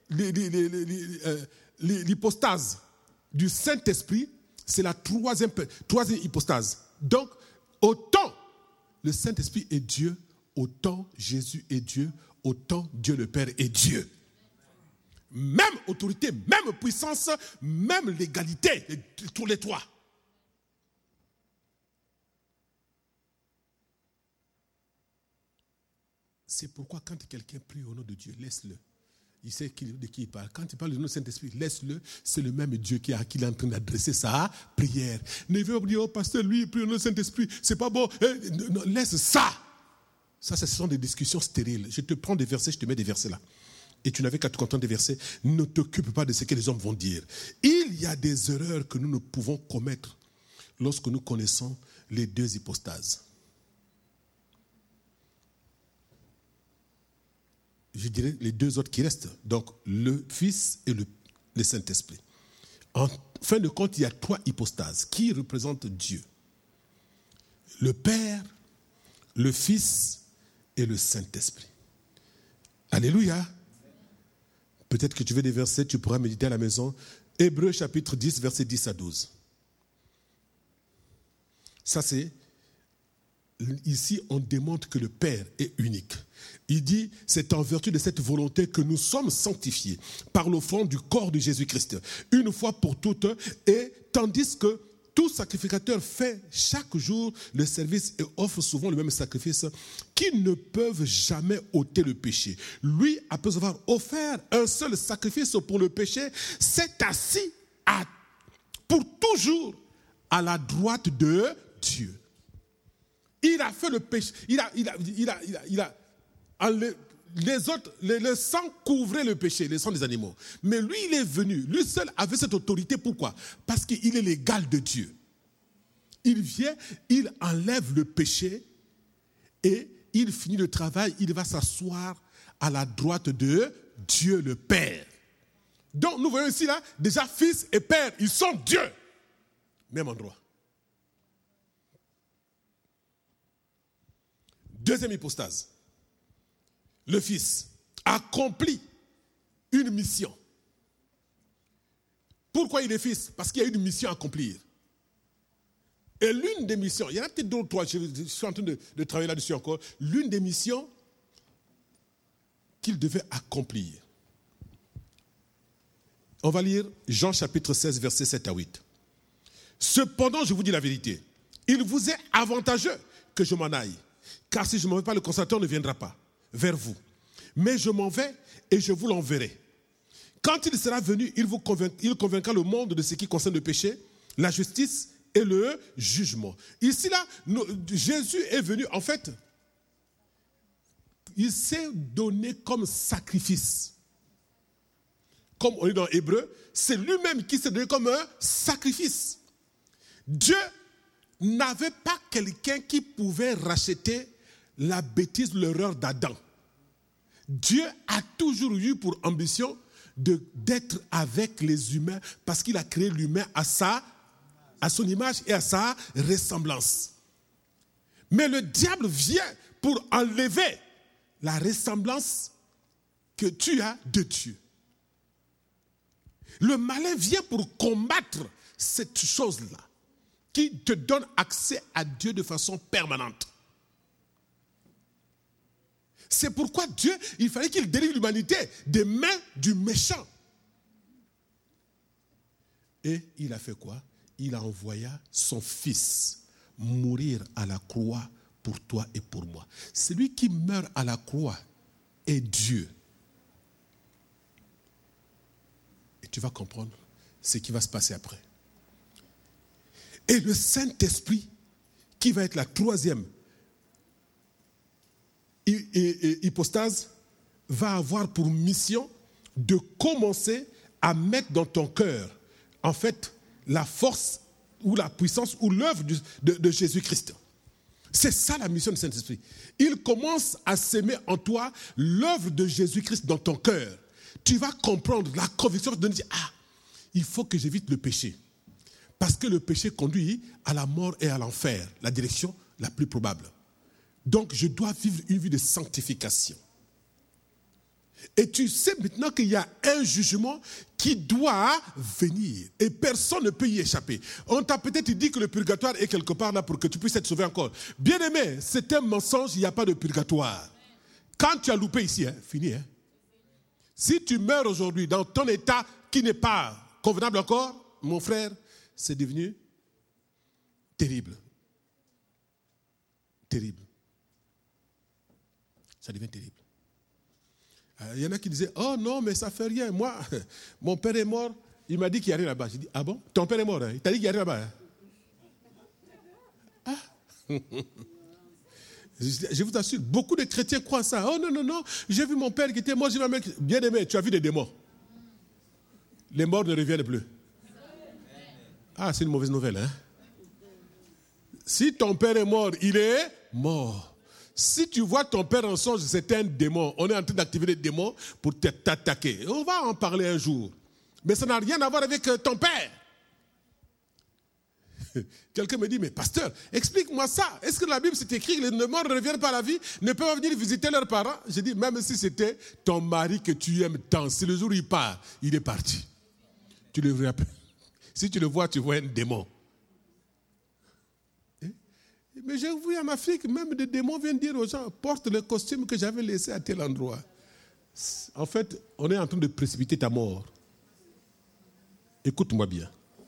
l'hypostase du Saint-Esprit. C'est la troisième hypostase. Donc, autant le Saint-Esprit est Dieu, autant Jésus est Dieu, autant Dieu le Père est Dieu. Même autorité, même puissance, même légalité, tous les trois. C'est pourquoi quand quelqu'un prie au nom de Dieu, laisse-le. Il sait de qui il parle. Quand il parle du nom du Saint-Esprit, laisse-le. C'est le même Dieu qui est en train d'adresser sa prière. Ne viens pas dire, oh pasteur, lui, il prie au nom du Saint-Esprit. C'est pas bon. Non, laisse ça. Ça, ce sont des discussions stériles. Je te prends des versets, je te mets des versets là. Et tu n'avais qu'à te contenter des versets. Ne t'occupe pas de ce que les hommes vont dire. Il y a des erreurs que nous ne pouvons commettre lorsque nous connaissons les deux hypostases. Je dirais les deux autres qui restent. Donc, le Fils et le Saint-Esprit. En fin de compte, il y a trois hypostases qui représentent Dieu. Le Père, le Fils et le Saint-Esprit. Alléluia. Peut-être que tu veux des versets, tu pourras méditer à la maison. Hébreux chapitre 10, versets 10 à 12. Ça c'est... Ici, on démontre que le Père est unique. Il dit, c'est en vertu de cette volonté que nous sommes sanctifiés par l'offrande du corps de Jésus-Christ, une fois pour toutes, et tandis que tout sacrificateur fait chaque jour le service et offre souvent le même sacrifice, qui ne peuvent jamais ôter le péché. Lui, après avoir offert un seul sacrifice pour le péché, s'est assis pour toujours à la droite de Dieu. Il a fait le péché. Les autres, le sang couvrait le péché, le sang des animaux. Mais lui, il est venu. Lui seul avait cette autorité. Pourquoi? Parce qu'il est l'égal de Dieu. Il vient, il enlève le péché et il finit le travail. Il va s'asseoir à la droite de Dieu le Père. Donc, nous voyons ici, là, déjà, Fils et Père, ils sont Dieu. Même endroit. Deuxième hypostase. Le Fils accomplit une mission. Pourquoi il est Fils? Parce qu'il y a une mission à accomplir. Et l'une des missions, il y en a peut-être deux ou trois, je suis en train de travailler là-dessus encore, l'une des missions qu'il devait accomplir. On va lire Jean chapitre 16, versets 7 à 8. Cependant, je vous dis la vérité, il vous est avantageux que je m'en aille. Car si je ne m'en vais pas, le consolateur ne viendra pas vers vous. Mais je m'en vais et je vous l'enverrai. Quand il sera venu, il convaincra le monde de ce qui concerne le péché, la justice et le jugement. Ici, là, Jésus est venu, en fait, il s'est donné comme sacrifice. Comme on est dans Hébreu, c'est lui-même qui s'est donné comme un sacrifice. Dieu n'avait pas quelqu'un qui pouvait racheter la bêtise, l'erreur d'Adam. Dieu a toujours eu pour ambition d'être avec les humains parce qu'il a créé l'humain à son image et à sa ressemblance. Mais le diable vient pour enlever la ressemblance que tu as de Dieu. Le malin vient pour combattre cette chose-là qui te donne accès à Dieu de façon permanente. C'est pourquoi Dieu, il fallait qu'il délivre l'humanité des mains du méchant. Et il a fait quoi? Il a envoyé son Fils mourir à la croix pour toi et pour moi. Celui qui meurt à la croix est Dieu. Et tu vas comprendre ce qui va se passer après. Et le Saint-Esprit, qui va être la troisième hypostase, va avoir pour mission de commencer à mettre dans ton cœur, en fait, la force ou la puissance ou l'œuvre de Jésus-Christ. C'est ça la mission du Saint-Esprit. Il commence à s'aimer en toi l'œuvre de Jésus-Christ dans ton cœur. Tu vas comprendre la conviction de dire, il faut que j'évite le péché. Parce que le péché conduit à la mort et à l'enfer, la direction la plus probable. Donc je dois vivre une vie de sanctification. Et tu sais maintenant qu'il y a un jugement qui doit venir. Et personne ne peut y échapper. On t'a peut-être dit que le purgatoire est quelque part là pour que tu puisses être sauvé encore. Bien aimé, c'est un mensonge, il n'y a pas de purgatoire. Quand tu as loupé ici, fini. Si tu meurs aujourd'hui dans ton état qui n'est pas convenable encore, mon frère, c'est devenu terrible. Terrible. Ça devient terrible. Il y en a qui disaient, oh non, mais ça ne fait rien. Moi, mon père est mort, il m'a dit qu'il y a rien là-bas. J'ai dit, ah bon? Ton père est mort, il t'a dit qu'il y a rien là-bas. Ah. Je vous assure, beaucoup de chrétiens croient ça. Oh non, j'ai vu mon père qui était mort, j'ai vu ma mère. Bien aimé, tu as vu des démons. Les morts ne reviennent plus. Ah, c'est une mauvaise nouvelle, hein? Si ton père est mort, il est mort. Si tu vois ton père en songe, c'est un démon. On est en train d'activer les démons pour t'attaquer. On va en parler un jour. Mais ça n'a rien à voir avec ton père. Quelqu'un me dit, mais pasteur, explique-moi ça. Est-ce que dans la Bible c'est écrit que les morts ne reviennent pas à la vie, ne peuvent venir visiter leurs parents? J'ai dit, même si c'était ton mari que tu aimes tant, si le jour où il part, il est parti. Tu le verras. Si tu le vois, tu vois un démon. Mais j'ai vu en Afrique, même des démons viennent dire aux gens, porte le costume que j'avais laissé à tel endroit. En fait, on est en train de précipiter ta mort. Écoute-moi bien.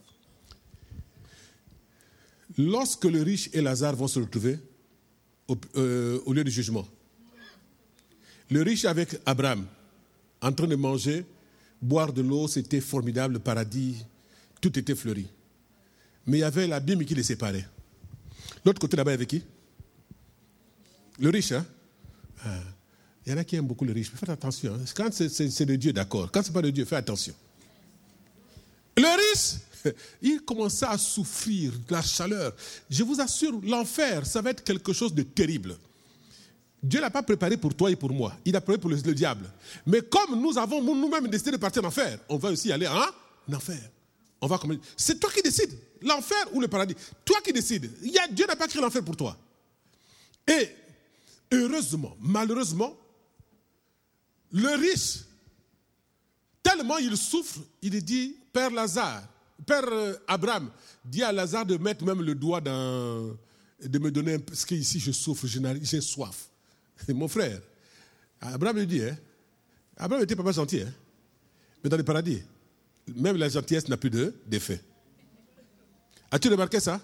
Lorsque le riche et Lazare vont se retrouver au lieu du jugement, le riche avec Abraham, en train de manger, boire de l'eau, c'était formidable, le paradis, tout était fleuri. Mais il y avait l'abîme qui les séparait. L'autre côté là-bas, il y avait qui? Le riche, hein? Il y en a qui aiment beaucoup le riche. Mais faites attention. Hein? Quand c'est de Dieu, d'accord. Quand ce n'est pas de Dieu, faites attention. Le riche, il commençait à souffrir de la chaleur. Je vous assure, l'enfer, ça va être quelque chose de terrible. Dieu ne l'a pas préparé pour toi et pour moi. Il l'a préparé pour le diable. Mais comme nous avons nous-mêmes décidé de partir en enfer, on va aussi aller en enfer. C'est toi qui décides, l'enfer ou le paradis. Toi qui décides. Dieu n'a pas créé l'enfer pour toi. Et heureusement, malheureusement, le riche, tellement il souffre, il dit, Père Abraham, dit à Lazare de mettre même le doigt de me donner, parce qu'ici je souffre, j'ai soif. Et mon frère, Abraham lui dit, Abraham n'était pas gentil, mais dans le paradis, même la gentillesse n'a plus d'effet. As-tu remarqué ça?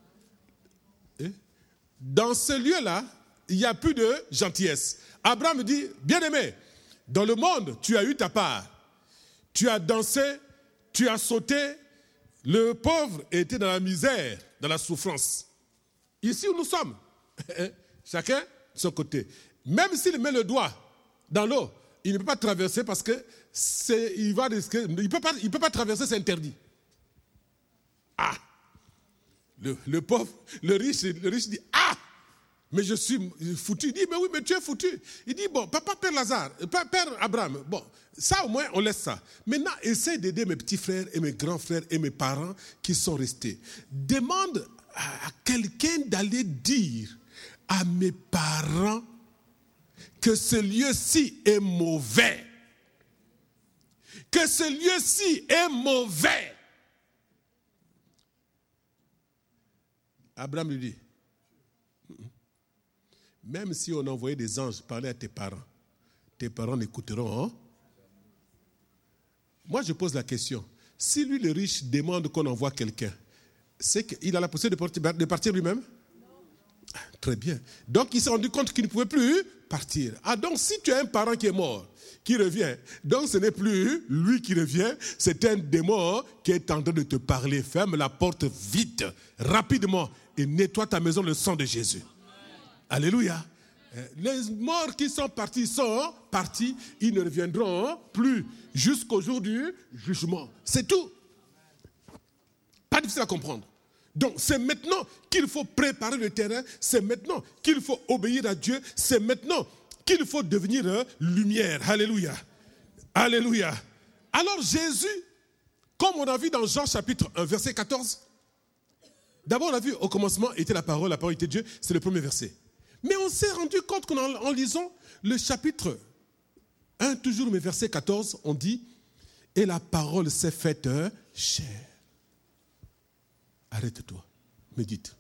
Dans ce lieu-là, il n'y a plus de gentillesse. Abraham dit, bien-aimé, dans le monde, tu as eu ta part. Tu as dansé, tu as sauté. Le pauvre était dans la misère, dans la souffrance. Ici où nous sommes, chacun de son côté. Même s'il met le doigt dans l'eau, il ne peut pas traverser parce que il va risquer. Il peut pas traverser, c'est interdit. Ah! Le pauvre, le riche dit, ah! Mais je suis foutu. Il dit, mais oui, mais tu es foutu. Il dit, bon, papa, Père Abraham, bon, ça au moins, on laisse ça. Maintenant, essaie d'aider mes petits frères et mes grands frères et mes parents qui sont restés. Demande à quelqu'un d'aller dire à mes parents que ce lieu-ci est mauvais. Que ce lieu-ci est mauvais. Abraham lui dit, même si on envoyait des anges parler à tes parents n'écouteront. Hein? Moi, je pose la question. Si lui, le riche, demande qu'on envoie quelqu'un, c'est qu'il a la possibilité de partir lui-même? Très bien. Donc, il s'est rendu compte qu'il ne pouvait plus partir. Ah, donc, si tu as un parent qui est mort, qui revient, donc ce n'est plus lui qui revient, c'est un démon qui est en train de te parler. Ferme la porte vite, rapidement, et nettoie ta maison le sang de Jésus. Alléluia. Les morts qui sont partis, ils ne reviendront plus jusqu'au jour du jugement. C'est tout. Pas difficile à comprendre. Donc, c'est maintenant qu'il faut préparer le terrain, c'est maintenant qu'il faut obéir à Dieu, c'est maintenant qu'il faut devenir lumière. Alléluia. Alléluia. Alors Jésus, comme on a vu dans Jean chapitre 1, verset 14, D'abord, on a vu au commencement était la parole était Dieu, c'est le premier verset. Mais on s'est rendu compte qu'en lisant le chapitre 1, toujours mais verset 14, on dit « Et la parole s'est faite chair ». Arrête-toi, médite.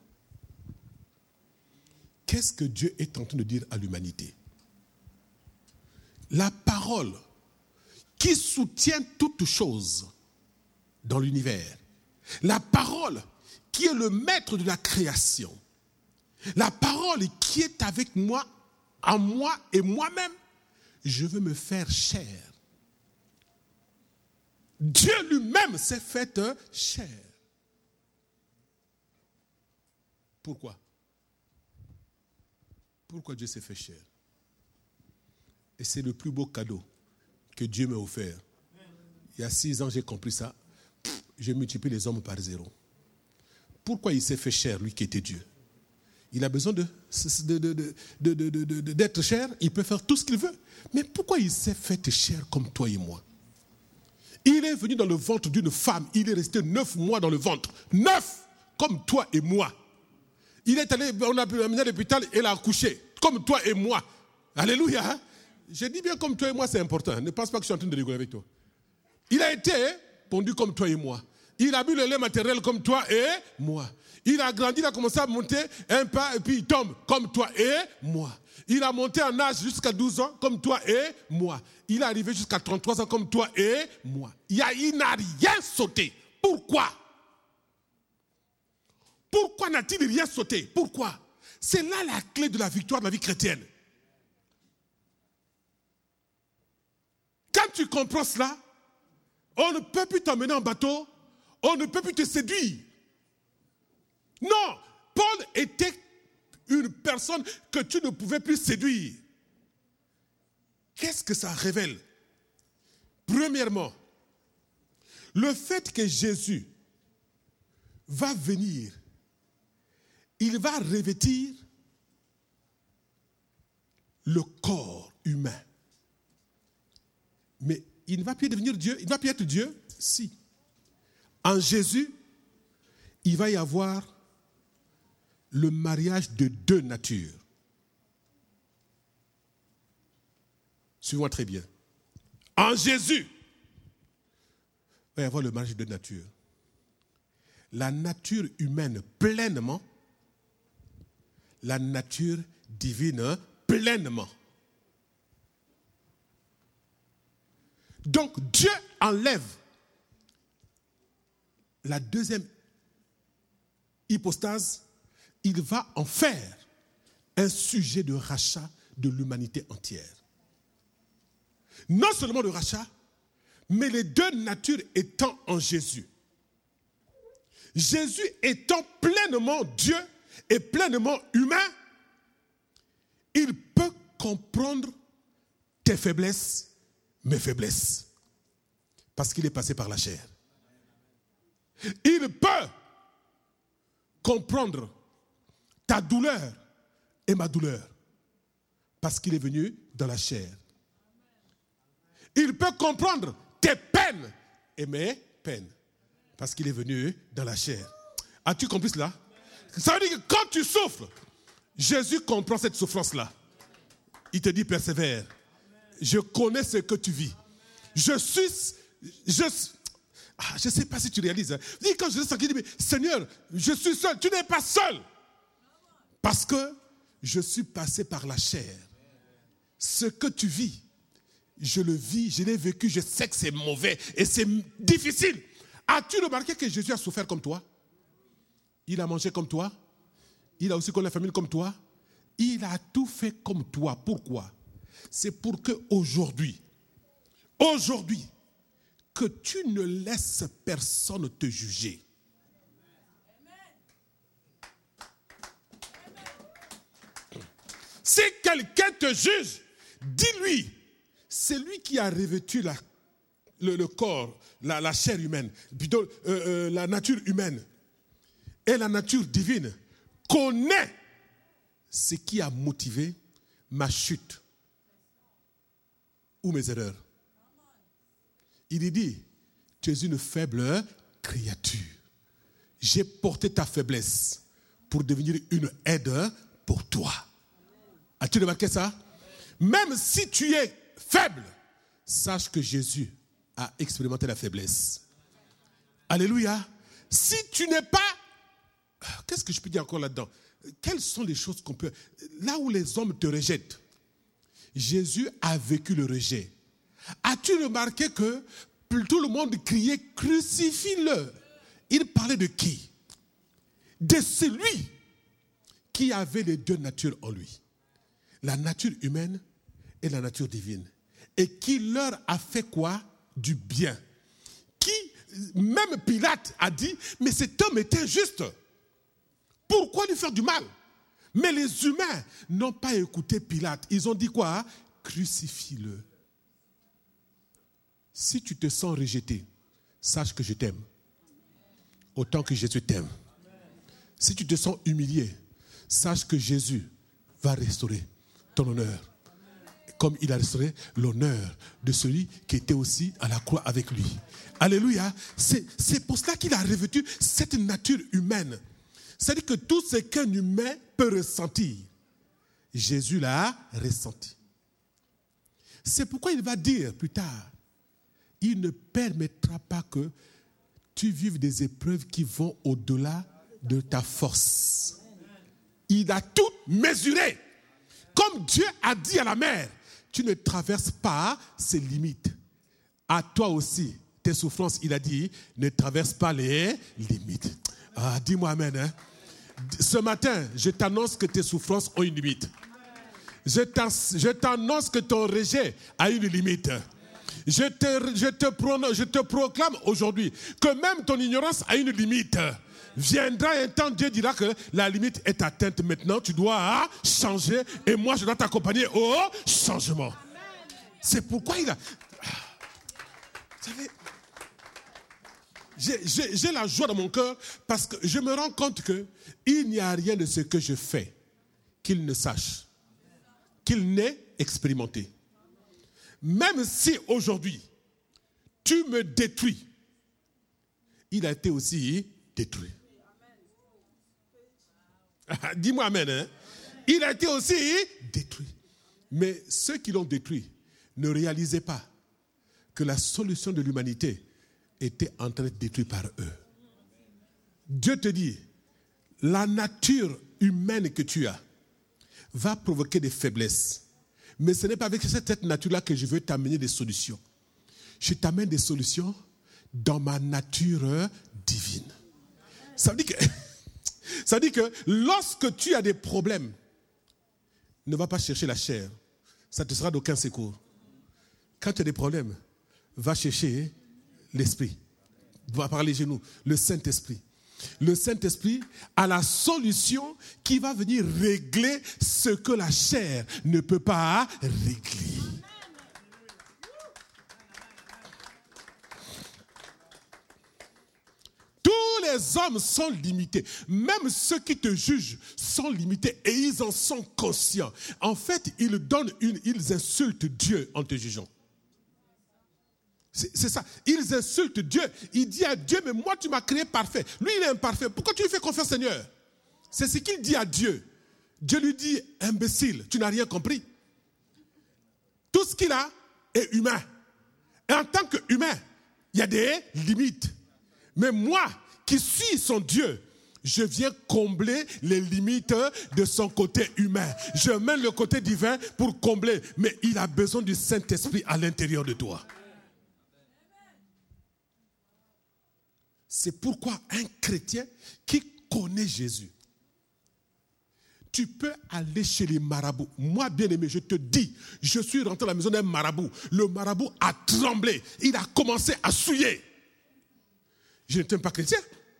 Qu'est-ce que Dieu est en train de dire à l'humanité? La parole qui soutient toutes choses dans l'univers. La parole qui est le maître de la création. La parole qui est avec moi, en moi et moi-même. Je veux me faire chair. Dieu lui-même s'est fait chair. Pourquoi? Pourquoi Dieu s'est fait chair? Et c'est le plus beau cadeau que Dieu m'a offert. Il y a 6 ans, j'ai compris ça. J'ai multiplié les hommes par 0. Pourquoi il s'est fait chair, lui qui était Dieu? Il a besoin d'être chair, il peut faire tout ce qu'il veut. Mais pourquoi il s'est fait chair comme toi et moi? Il est venu dans le ventre d'une femme, il est resté 9 mois dans le ventre. 9, comme toi et moi. Il est allé, on a amené à l'hôpital et il a accouché, comme toi et moi. Alléluia. Je dis bien comme toi et moi, c'est important. Ne pense pas que je suis en train de rigoler avec toi. Il a été pondu comme toi et moi. Il a bu le lait maternel comme toi et moi. Il a grandi, il a commencé à monter un pas et puis il tombe comme toi et moi. Il a monté en âge jusqu'à 12 ans comme toi et moi. Il est arrivé jusqu'à 33 ans comme toi et moi. Il n'a rien sauté. Pourquoi? Pourquoi n'a-t-il rien sauté? Pourquoi? C'est là la clé de la victoire de la vie chrétienne. Quand tu comprends cela, on ne peut plus t'emmener en bateau, on ne peut plus te séduire. Non, Paul était une personne que tu ne pouvais plus séduire. Qu'est-ce que ça révèle? Premièrement, le fait que Jésus va venir, il va revêtir le corps humain. Mais il ne va plus devenir Dieu, il ne va plus être Dieu, si. En Jésus, il va y avoir le mariage de 2 natures. Suivez-moi très bien. En Jésus, il va y avoir le mariage de 2 natures. La nature humaine pleinement, la nature divine pleinement. Donc Dieu enlève la deuxième hypostase, il va en faire un sujet de rachat de l'humanité entière. Non seulement le rachat, mais les 2 natures étant en Jésus. Jésus étant pleinement Dieu et pleinement humain, il peut comprendre tes faiblesses, mes faiblesses, parce qu'il est passé par la chair. Il peut comprendre ta douleur et ma douleur, parce qu'il est venu dans la chair. Il peut comprendre tes peines et mes peines, parce qu'il est venu dans la chair. As-tu compris cela? Ça veut dire que quand tu souffres, Jésus comprend cette souffrance-là. Il te dit persévère. Je connais ce que tu vis. Je ne sais pas si tu réalises. Quand je dis, mais Seigneur, je suis seul. Tu n'es pas seul. Parce que je suis passé par la chair. Ce que tu vis, je le vis, je l'ai vécu, je sais que c'est mauvais et c'est difficile. As-tu remarqué que Jésus a souffert comme toi? Il a mangé comme toi. Il a aussi connu la famille comme toi. Il a tout fait comme toi. Pourquoi? C'est pour que aujourd'hui, que tu ne laisses personne te juger. Si quelqu'un te juge, dis-lui, c'est lui qui a revêtu le corps, la chair humaine, plutôt la nature humaine et la nature divine, connaît ce qui a motivé ma chute ou mes erreurs. Il dit, tu es une faible créature. j'ai porté ta faiblesse pour devenir une aide pour toi. As-tu remarqué ça? Même si tu es faible, sache que Jésus a expérimenté la faiblesse. Alléluia. Si tu n'es pas... Qu'est-ce que je peux dire encore là-dedans? Quelles sont les choses qu'on peut... Là où les hommes te rejettent, Jésus a vécu le rejet. As-tu remarqué que tout le monde criait « Crucifie-le ». Il parlait de qui? De celui qui avait les deux natures en lui. La nature humaine et la nature divine. Et qui leur a fait quoi? Du bien. Qui, même Pilate a dit, mais cet homme est injuste. Pourquoi lui faire du mal? Mais les humains n'ont pas écouté Pilate. Ils ont dit quoi? Crucifie-le. Si tu te sens rejeté, sache que je t'aime. Autant que Jésus t'aime. Si tu te sens humilié, sache que Jésus va restaurer ton honneur. Comme il a restauré l'honneur de celui qui était aussi à la croix avec lui. Alléluia. C'est pour cela qu'il a revêtu cette nature humaine. C'est-à-dire que tout ce qu'un humain peut ressentir, Jésus l'a ressenti. C'est pourquoi il va dire plus tard, il ne permettra pas que tu vives des épreuves qui vont au-delà de ta force. Il a tout mesuré. Comme Dieu a dit à la mer, tu ne traverses pas ses limites. À toi aussi, tes souffrances, il a dit, ne traverse pas les limites. Ah, dis-moi amen. Hein? Ce matin, je t'annonce que tes souffrances ont une limite. Je t'annonce que ton rejet a une limite. Je te proclame aujourd'hui que même ton ignorance a une limite. Viendra un temps, Dieu dira que la limite est atteinte. Maintenant, tu dois changer et moi, je dois t'accompagner au changement. C'est pourquoi il a... Vous savez, j'ai la joie dans mon cœur parce que je me rends compte qu'il n'y a rien de ce que je fais qu'il ne sache, qu'il n'ait expérimenté. Même si aujourd'hui, tu me détruis, il a été aussi détruit. Dis-moi amen. Hein? Il a été aussi détruit. Mais ceux qui l'ont détruit ne réalisaient pas que la solution de l'humanité était en train d'être détruite par eux. Dieu te dit, la nature humaine que tu as va provoquer des faiblesses. Mais ce n'est pas avec cette nature-là que je veux t'amener des solutions. Je t'amène des solutions dans ma nature divine. Ça veut dire que lorsque tu as des problèmes, ne va pas chercher la chair. Ça te sera d'aucun secours. Quand tu as des problèmes, va chercher l'esprit. Va par les genoux, le Saint-Esprit. Le Saint-Esprit a la solution qui va venir régler ce que la chair ne peut pas régler. Tous les hommes sont limités. Même ceux qui te jugent sont limités et ils en sont conscients. En fait, ils insultent Dieu en te jugeant. C'est ça. Ils insultent Dieu. Il dit à Dieu, mais moi tu m'as créé parfait. Lui il est imparfait. Pourquoi tu lui fais confiance, Seigneur? C'est ce qu'il dit à Dieu. Dieu lui dit, imbécile, tu n'as rien compris. Tout ce qu'il a est humain. Et en tant qu'humain, il y a des limites. Mais moi, qui suis son Dieu, je viens combler les limites de son côté humain. Je mène le côté divin pour combler. Mais il a besoin du Saint-Esprit à l'intérieur de toi. C'est pourquoi un chrétien qui connaît Jésus, tu peux aller chez les marabouts. Moi, bien-aimé, je te dis, je suis rentré à la maison d'un marabout. Le marabout a tremblé. Il a commencé à souiller. Je n'étais même pas chrétien.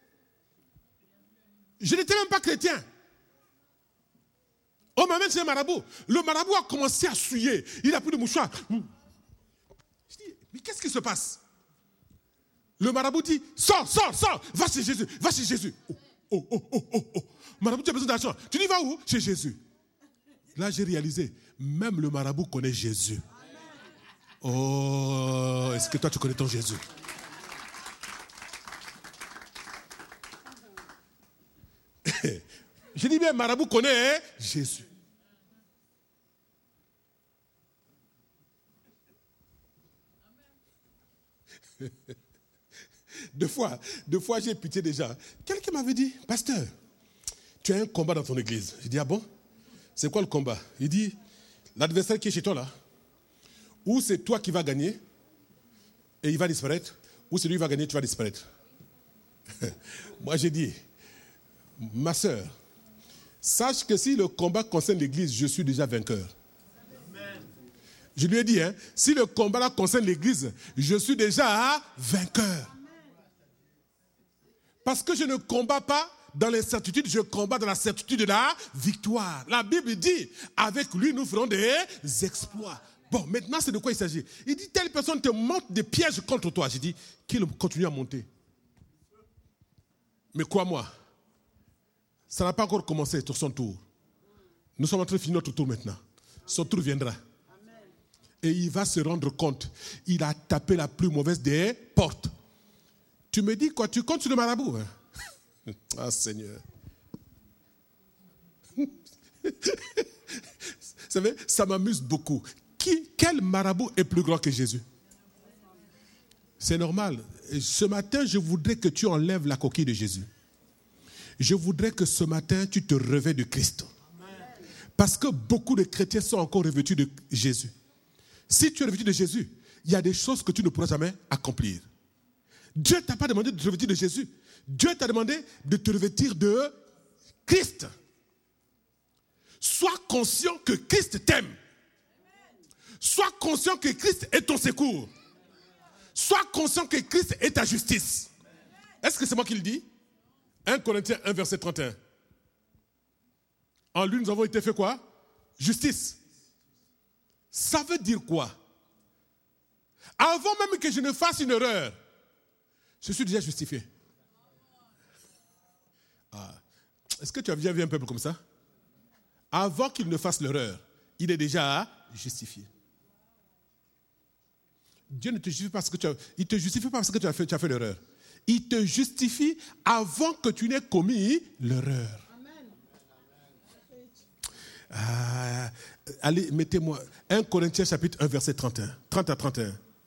Je n'étais même pas chrétien. On m'amène chez un marabout. Le marabout a commencé à souiller. Il a pris le mouchoir. Je dis, mais qu'est-ce qui se passe? Le marabout dit, sors, va chez Jésus, va chez Jésus. Oh. Marabout, tu as besoin d'argent. Tu dis, va où? Chez Jésus. Là, j'ai réalisé, même le marabout connaît Jésus. Oh, est-ce que toi, tu connais ton Jésus? Je dis bien, marabout connaît Jésus. Deux fois, j'ai pitié déjà. Quelqu'un m'avait dit, pasteur, tu as un combat dans ton église. J'ai dit, ah bon? C'est quoi le combat? Il dit, l'adversaire qui est chez toi là, ou c'est toi qui vas gagner et il va disparaître, ou c'est lui qui va gagner et tu vas disparaître. Moi j'ai dit, ma soeur, sache que si le combat concerne l'église, je suis déjà vainqueur. Je lui ai dit, si le combat là concerne l'église, je suis déjà vainqueur. Parce que je ne combats pas dans l'incertitude, je combats dans la certitude de la victoire. La Bible dit, avec lui nous ferons des exploits. Bon, maintenant c'est de quoi il s'agit. Il dit, telle personne te monte des pièges contre toi. J'ai dit, qu'il continue à monter. Mais crois-moi, ça n'a pas encore commencé sur son tour. Nous sommes en train de finir notre tour maintenant. Son tour viendra. Et il va se rendre compte. Il a tapé la plus mauvaise des portes. Tu me dis quoi? Tu comptes sur le marabout, hein? Ah Seigneur. Vous savez, ça m'amuse beaucoup. Quel marabout est plus grand que Jésus? C'est normal. Ce matin, je voudrais que tu enlèves la coquille de Jésus. Je voudrais que ce matin, tu te revêts de Christ. Parce que beaucoup de chrétiens sont encore revêtus de Jésus. Si tu es revêtu de Jésus, il y a des choses que tu ne pourras jamais accomplir. Dieu ne t'a pas demandé de te revêtir de Jésus. Dieu t'a demandé de te revêtir de Christ. Sois conscient que Christ t'aime. Sois conscient que Christ est ton secours. Sois conscient que Christ est ta justice. Est-ce que c'est moi qui le dis? 1 Corinthiens 1, verset 31. En lui, nous avons été fait quoi? Justice. Ça veut dire quoi? Avant même que je ne fasse une erreur, je suis déjà justifié. Ah. Est-ce que tu as déjà vu un peuple comme ça? Avant qu'il ne fasse l'erreur, il est déjà justifié. Dieu ne te justifie pas parce que il te justifie pas parce que tu as fait l'erreur. Il te justifie avant que tu n'aies commis l'erreur. Ah, allez, mettez-moi 1 Corinthiens chapitre 1 verset 31, 30 à 31.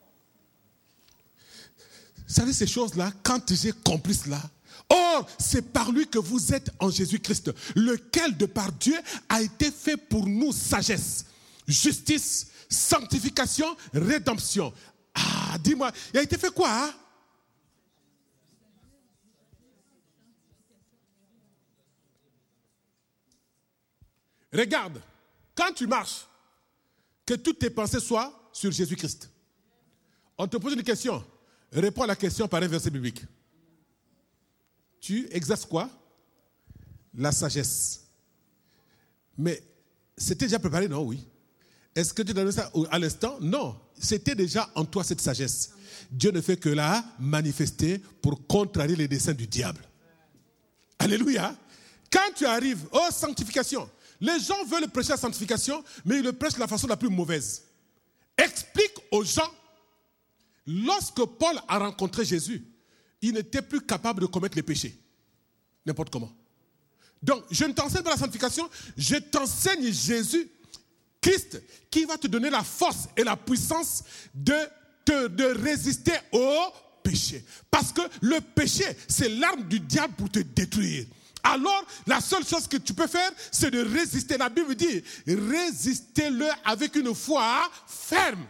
Vous savez ces choses-là, quand j'ai compris cela, or c'est par lui que vous êtes en Jésus-Christ, lequel de par Dieu a été fait pour nous sagesse, justice, sanctification, rédemption. Ah, dis-moi, il a été fait quoi, hein? Regarde, quand tu marches, que toutes tes pensées soient sur Jésus-Christ. On te pose une question, réponds à la question par un verset biblique. Tu exerces quoi? La sagesse. Mais c'était déjà préparé, non? Oui. Est-ce que tu donnes ça à l'instant? Non. C'était déjà en toi cette sagesse. Dieu ne fait que la manifester pour contrarier les desseins du diable. Alléluia. Quand tu arrives aux sanctifications, les gens veulent prêcher la sanctification, mais ils le prêchent de la façon la plus mauvaise. Explique aux gens, lorsque Paul a rencontré Jésus, il n'était plus capable de commettre les péchés. N'importe comment. Donc, je ne t'enseigne pas la sanctification, je t'enseigne Jésus, Christ, qui va te donner la force et la puissance de résister au péché. Parce que le péché, c'est l'arme du diable pour te détruire. Alors, la seule chose que tu peux faire, c'est de résister. La Bible dit, résistez-le avec une foi ferme.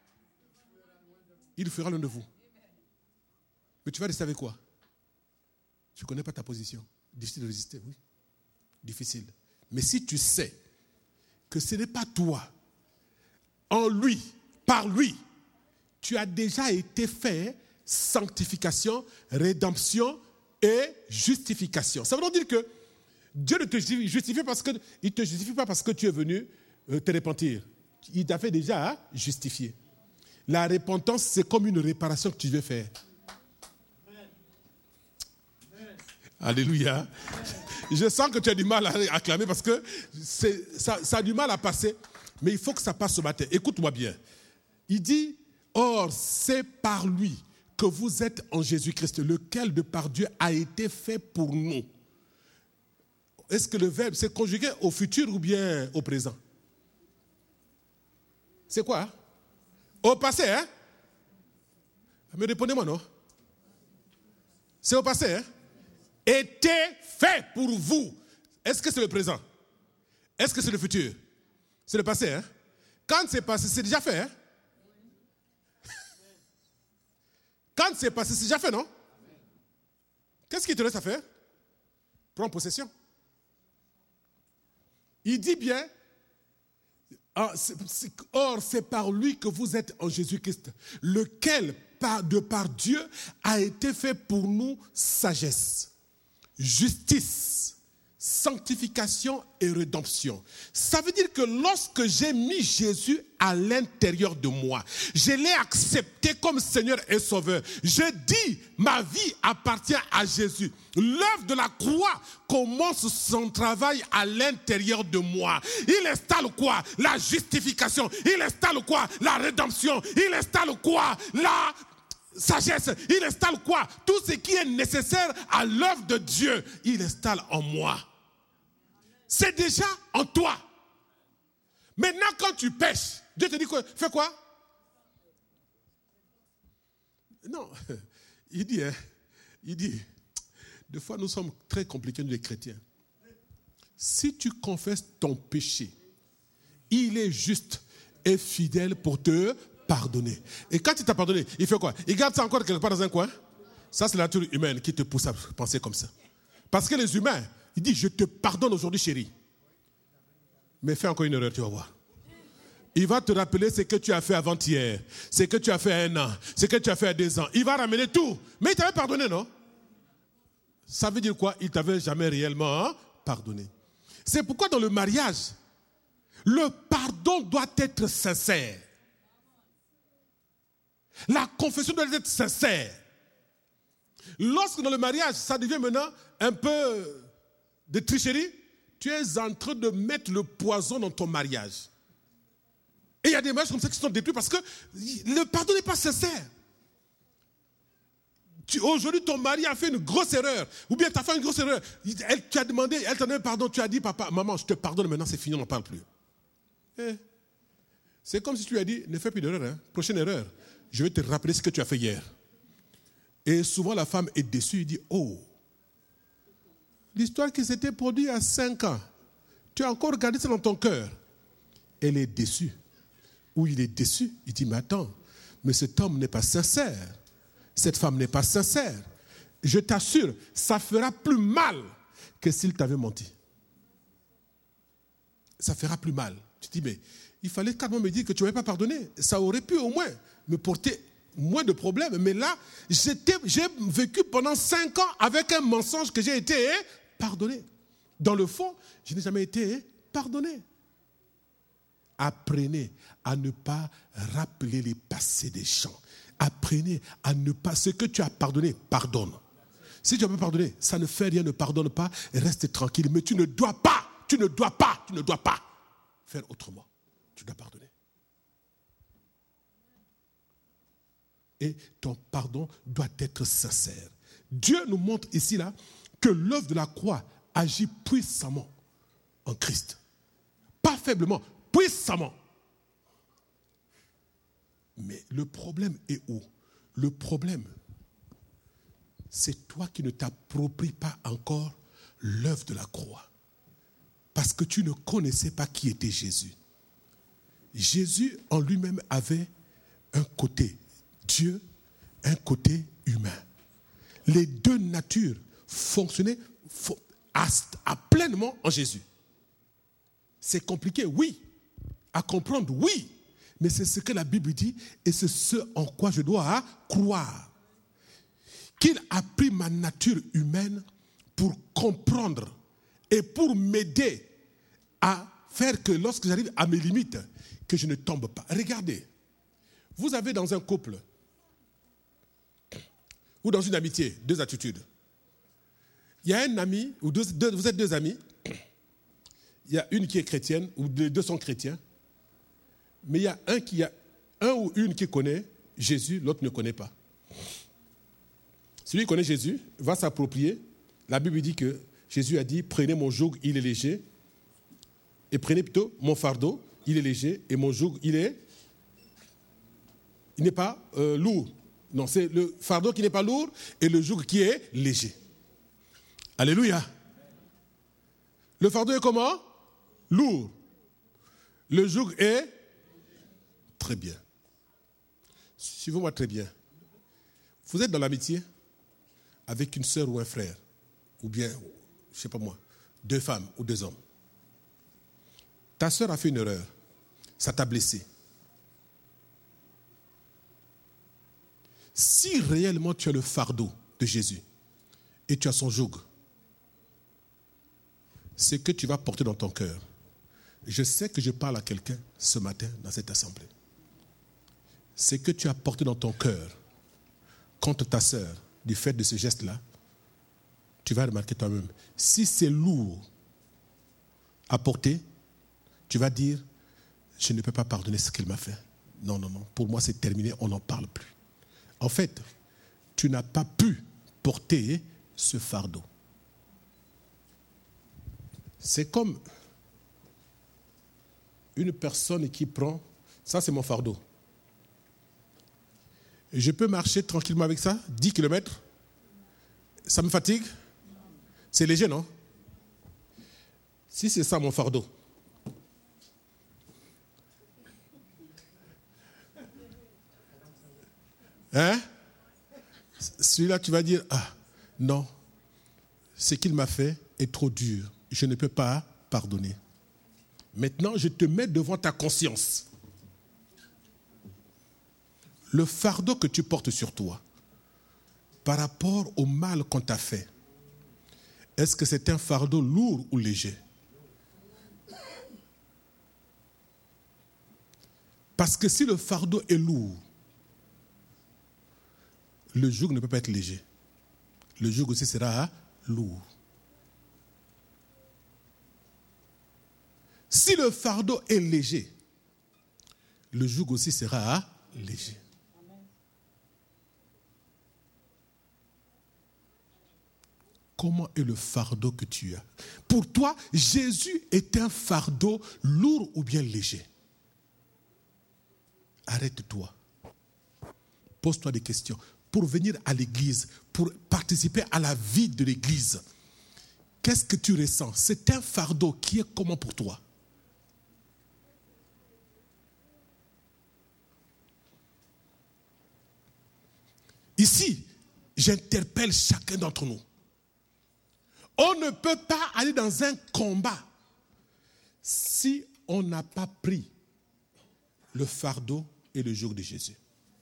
Il fera l'un de vous. Mais tu vas rester avec quoi? Tu ne connais pas ta position. Difficile de résister, oui. Difficile. Mais si tu sais que ce n'est pas toi, en lui, par lui, tu as déjà été fait sanctification, rédemption et justification. Ça veut donc dire que Dieu ne te justifie parce que il te justifie pas parce que tu es venu te repentir. Il t'a fait déjà justifier. La repentance, c'est comme une réparation que tu veux faire. Alléluia. Je sens que tu as du mal à acclamer parce que ça a du mal à passer. Mais il faut que ça passe ce matin. Écoute-moi bien. Il dit, or, c'est par lui que vous êtes en Jésus-Christ, lequel de par Dieu a été fait pour nous. est-ce que le verbe s'est conjugué au futur ou bien au présent? C'est quoi? Hein? Au passé, hein? Mais répondez-moi, non? C'est au passé, hein? Était fait pour vous. Est-ce que c'est le présent? Est-ce que c'est le futur? C'est le passé, hein? Quand c'est passé, c'est déjà fait, hein? Quand c'est passé, c'est déjà fait, non? Qu'est-ce qui te reste à faire? Prends possession. Il dit bien, or c'est par lui que vous êtes en Jésus-Christ, lequel, de par Dieu, a été fait pour nous sagesse, justice, sanctification et rédemption. Ça veut dire que lorsque j'ai mis Jésus à l'intérieur de moi, je l'ai accepté comme Seigneur et Sauveur. Je dis, ma vie appartient à Jésus. L'œuvre de la croix commence son travail à l'intérieur de moi. Il installe quoi? La justification. Il installe quoi? La rédemption. Il installe quoi? La sagesse. Il installe quoi? Tout ce qui est nécessaire à l'œuvre de Dieu, il installe en moi. C'est déjà en toi. Maintenant, quand tu pêches, Dieu te dit quoi? Fais quoi? Non, il dit, des fois nous sommes très compliqués, nous les chrétiens. Si tu confesses ton péché, il est juste et fidèle pour te pardonner. Et quand il t'a pardonné, il fait quoi? Il garde ça encore quelque part dans un coin? Ça, c'est la nature humaine qui te pousse à penser comme ça. Parce que les humains, il dit, je te pardonne aujourd'hui, chérie. Mais fais encore une erreur, tu vas voir. Il va te rappeler ce que tu as fait avant-hier, ce que tu as fait à 1 an, ce que tu as fait à 2 ans. Il va ramener tout. Mais il t'avait pardonné, non? Ça veut dire quoi? Il t'avait jamais réellement pardonné. C'est pourquoi dans le mariage, le pardon doit être sincère. La confession doit être sincère. Lorsque dans le mariage, ça devient maintenant un peu de tricherie, tu es en train de mettre le poison dans ton mariage. Et il y a des mariages comme ça qui sont détruits parce que le pardon n'est pas sincère. Aujourd'hui, ton mari a fait une grosse erreur, ou bien tu as fait une grosse erreur. Tu as demandé, elle t'a donné pardon, tu as dit, papa, maman, je te pardonne, maintenant c'est fini, on n'en parle plus. C'est comme si tu lui as dit, ne fais plus d'erreur, hein. Prochaine erreur, je vais te rappeler ce que tu as fait hier. Et souvent la femme est déçue, il dit, oh, l'histoire qui s'était produite à 5 ans, tu as encore gardé ça dans ton cœur. Elle est déçue. Ou il est déçu. Il dit, mais attends, mais cet homme n'est pas sincère. Cette femme n'est pas sincère. Je t'assure, ça fera plus mal que s'il t'avait menti. Ça fera plus mal. Tu dis, mais il fallait quand même me dire que tu ne m'avais pas pardonné. Ça aurait pu au moins me porter moins de problèmes. Mais là, j'ai vécu pendant 5 ans avec un mensonge que j'ai été pardonné. Dans le fond, je n'ai jamais été pardonné. Apprenez à ne pas rappeler les passés des gens. Apprenez à ne pas... Ce que tu as pardonné, pardonne. Si tu n'as pas pardonné, ça ne fait rien, ne pardonne pas, reste tranquille. Mais tu ne dois pas faire autrement. Tu dois pardonner. Et ton pardon doit être sincère. Dieu nous montre ici là que l'œuvre de la croix agit puissamment en Christ. Pas faiblement, puissamment. Mais le problème est où? Le problème, c'est toi qui ne t'appropries pas encore l'œuvre de la croix. Parce que tu ne connaissais pas qui était Jésus. Jésus en lui-même avait un côté Dieu, un côté humain. Les deux natures fonctionnaient à pleinement en Jésus. C'est compliqué, oui. À comprendre, oui. Mais c'est ce que la Bible dit et c'est ce en quoi je dois croire. Qu'il a pris ma nature humaine pour comprendre et pour m'aider à faire que lorsque j'arrive à mes limites, que je ne tombe pas. Regardez, vous avez dans un couple ou dans une amitié deux attitudes. Il y a un ami, ou vous êtes deux amis, il y a une qui est chrétienne, ou les deux sont chrétiens, mais il y a un ou une qui connaît Jésus, l'autre ne connaît pas. Celui qui connaît Jésus va s'approprier. La Bible dit que Jésus a dit, prenez mon joug, il est léger. Et prenez plutôt mon fardeau, il est léger. Et mon joug, il n'est pas lourd. Non, c'est le fardeau qui n'est pas lourd et le joug qui est léger. Alléluia. Le fardeau est comment? Lourd. Le joug est très bien. Suivez-moi très bien. Vous êtes dans l'amitié avec une sœur ou un frère, ou bien, je ne sais pas moi, 2 femmes ou 2 hommes. Ta sœur a fait une erreur, ça t'a blessé. Si réellement tu as le fardeau de Jésus et tu as son joug, c'est que tu vas porter dans ton cœur. Je sais que je parle à quelqu'un ce matin dans cette assemblée. C'est que tu as porté dans ton cœur contre ta sœur du fait de ce geste-là, tu vas remarquer toi-même. Si c'est lourd à porter, tu vas dire, je ne peux pas pardonner ce qu'elle m'a fait. Non, non, non. Pour moi, c'est terminé, on n'en parle plus. En fait, tu n'as pas pu porter ce fardeau. C'est comme une personne qui prend, ça c'est mon fardeau. Je peux marcher tranquillement avec ça, 10 km. Ça me fatigue? C'est léger, non? Si c'est ça mon fardeau. Hein? Celui-là, tu vas dire, ah, non, ce qu'il m'a fait est trop dur. Je ne peux pas pardonner. Maintenant, je te mets devant ta conscience. Le fardeau que tu portes sur toi, par rapport au mal qu'on t'a fait, est-ce que c'est un fardeau lourd ou léger? Parce que si le fardeau est lourd, le joug ne peut pas être léger. Le joug aussi sera lourd. Si le fardeau est léger, le joug aussi sera léger. Comment est le fardeau que tu as? Pour toi, Jésus est un fardeau lourd ou bien léger? Arrête-toi. Pose-toi des questions. Pour venir à l'église, pour participer à la vie de l'église, qu'est-ce que tu ressens? C'est un fardeau qui est comment pour toi? Ici, j'interpelle chacun d'entre nous. On ne peut pas aller dans un combat si on n'a pas pris le fardeau et le joug de Jésus.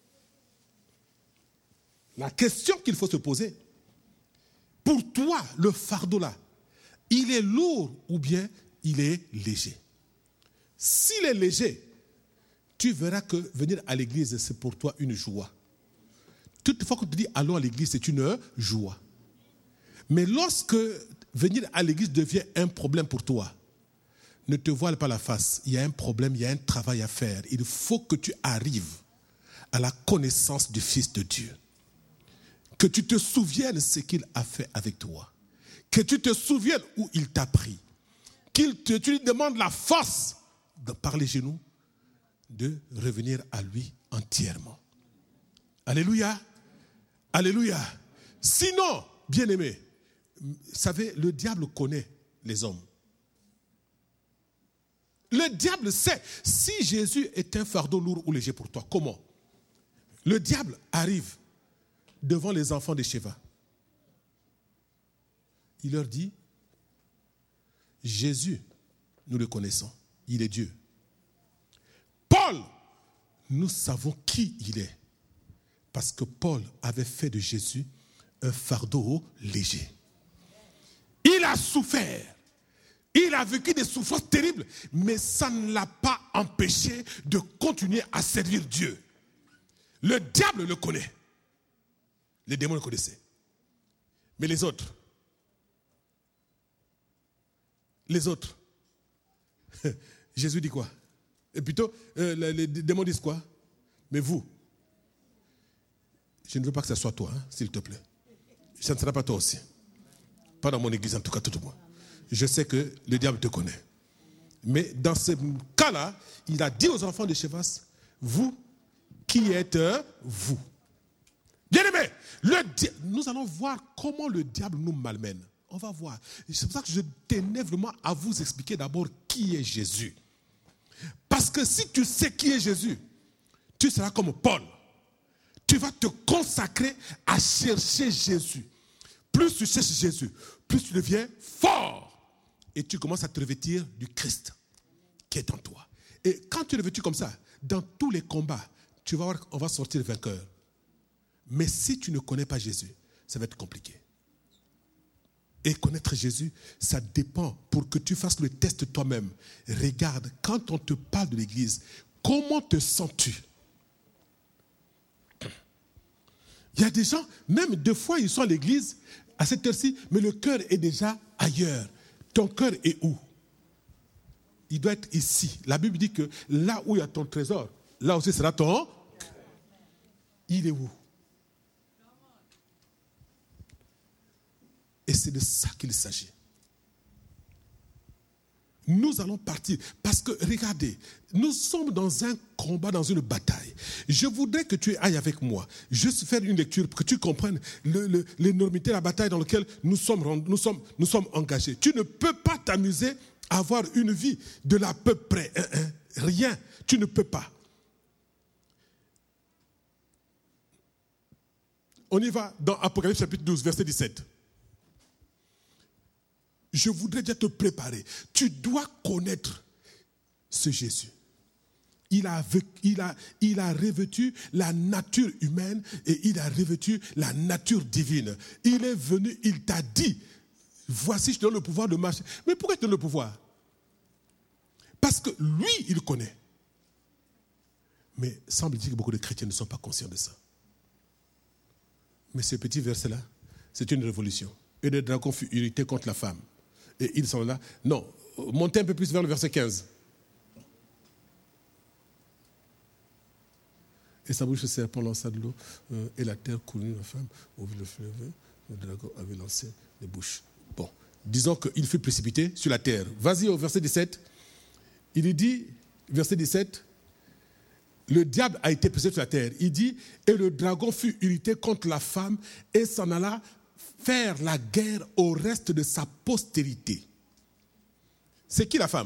La question qu'il faut se poser, pour toi, le fardeau là, il est lourd ou bien il est léger? S'il est léger, tu verras que venir à l'église, c'est pour toi une joie. Toutefois, quand tu dis allons à l'église, c'est une joie. Mais lorsque venir à l'église devient un problème pour toi, ne te voile pas la face. Il y a un problème, il y a un travail à faire. Il faut que tu arrives à la connaissance du Fils de Dieu. Que tu te souviennes de ce qu'il a fait avec toi. Que tu te souviennes où il t'a pris. Tu lui demandes la force par les genoux de revenir à lui entièrement. Alléluia. Alléluia. Sinon, bien-aimé, vous savez, le diable connaît les hommes. Le diable sait si Jésus est un fardeau lourd ou léger pour toi. Comment? Le diable arrive devant les enfants de Sheva. Il leur dit, Jésus, nous le connaissons, il est Dieu. Paul, nous savons qui il est. Parce que Paul avait fait de Jésus un fardeau léger. Il a souffert. Il a vécu des souffrances terribles, mais ça ne l'a pas empêché de continuer à servir Dieu. Le diable le connaît. Les démons le connaissaient. Mais les autres, Jésus dit quoi? Et plutôt, les démons disent quoi? Mais vous, je ne veux pas que ce soit toi, hein, s'il te plaît. Ça ne sera pas toi aussi. Pas dans mon église, en tout cas, tout le monde. Je sais que le diable te connaît. Mais dans ce cas-là, il a dit aux enfants de Chevas, vous, qui êtes vous? Bien-aimés, nous allons voir comment le diable nous malmène. On va voir. C'est pour ça que je tenais vraiment à vous expliquer d'abord qui est Jésus. Parce que si tu sais qui est Jésus, tu seras comme Paul. Tu vas te consacrer à chercher Jésus. Plus tu cherches Jésus, plus tu deviens fort. Et tu commences à te revêtir du Christ qui est en toi. Et quand tu es revêtu comme ça, dans tous les combats, tu vas voir qu'on va sortir vainqueur. Mais si tu ne connais pas Jésus, ça va être compliqué. Et connaître Jésus, ça dépend pour que tu fasses le test toi-même. Regarde, quand on te parle de l'église, comment te sens-tu? Il y a des gens, même deux fois, ils sont à l'église à cette heure-ci, mais le cœur est déjà ailleurs. Ton cœur est où? Il doit être ici. La Bible dit que là où il y a ton trésor, là aussi sera ton cœur. Il est où? Et c'est de ça qu'il s'agit. Nous allons partir. Parce que, regardez, nous sommes dans un combat, dans une bataille. Je voudrais que tu ailles avec moi, juste faire une lecture pour que tu comprennes l'énormité de la bataille dans laquelle nous sommes engagés. Tu ne peux pas t'amuser à avoir une vie de l'à peu près. Rien. Tu ne peux pas. On y va dans Apocalypse chapitre 12, verset 17. Je voudrais déjà te préparer. Tu dois connaître ce Jésus. Il a revêtu la nature humaine et il a revêtu la nature divine. Il est venu, il t'a dit, voici je te donne le pouvoir de marcher. Mais pourquoi il te donne le pouvoir? Parce que lui, il connaît. Mais semble-t-il que beaucoup de chrétiens ne sont pas conscients de ça. Mais ce petit verset-là, c'est une révolution. Et le dragon fut irrité contre la femme. Et ils sont là. Non, montez un peu plus vers le verset 15. Et sa bouche, le serpent lança de l'eau, et la terre courut la femme, au vu le fleuve, le dragon avait lancé les bouches. Bon, disons qu'il fut précipité sur la terre. Vas-y au verset 17. Il dit, verset 17, le diable a été précipité sur la terre. Il dit, et le dragon fut irrité contre la femme et s'en alla faire la guerre au reste de sa postérité. C'est qui la femme?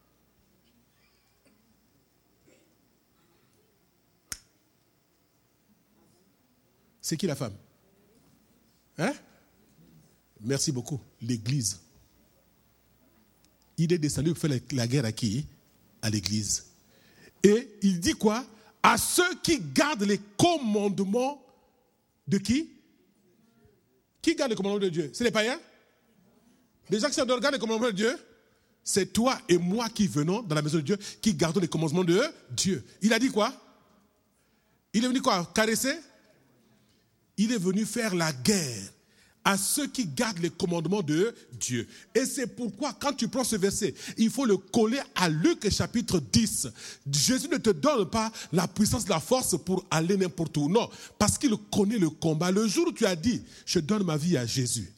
C'est qui la femme? Hein? Merci beaucoup. L'Église. Il est descendu pour faire la guerre à qui? À l'Église. Et il dit quoi? À ceux qui gardent les commandements de qui? Qui garde les commandements de Dieu? C'est les païens? Les gens qui doivent garder les commandements de Dieu? C'est toi et moi qui venons dans la maison de Dieu, qui gardons les commandements de Dieu. Il a dit quoi? Il est venu quoi? Caresser? Il est venu faire la guerre à ceux qui gardent les commandements de Dieu. Et c'est pourquoi, quand tu prends ce verset, il faut le coller à Luc chapitre 10. Jésus ne te donne pas la puissance, la force pour aller n'importe où. Non, parce qu'il connaît le combat. Le jour où tu as dit, je donne ma vie à Jésus,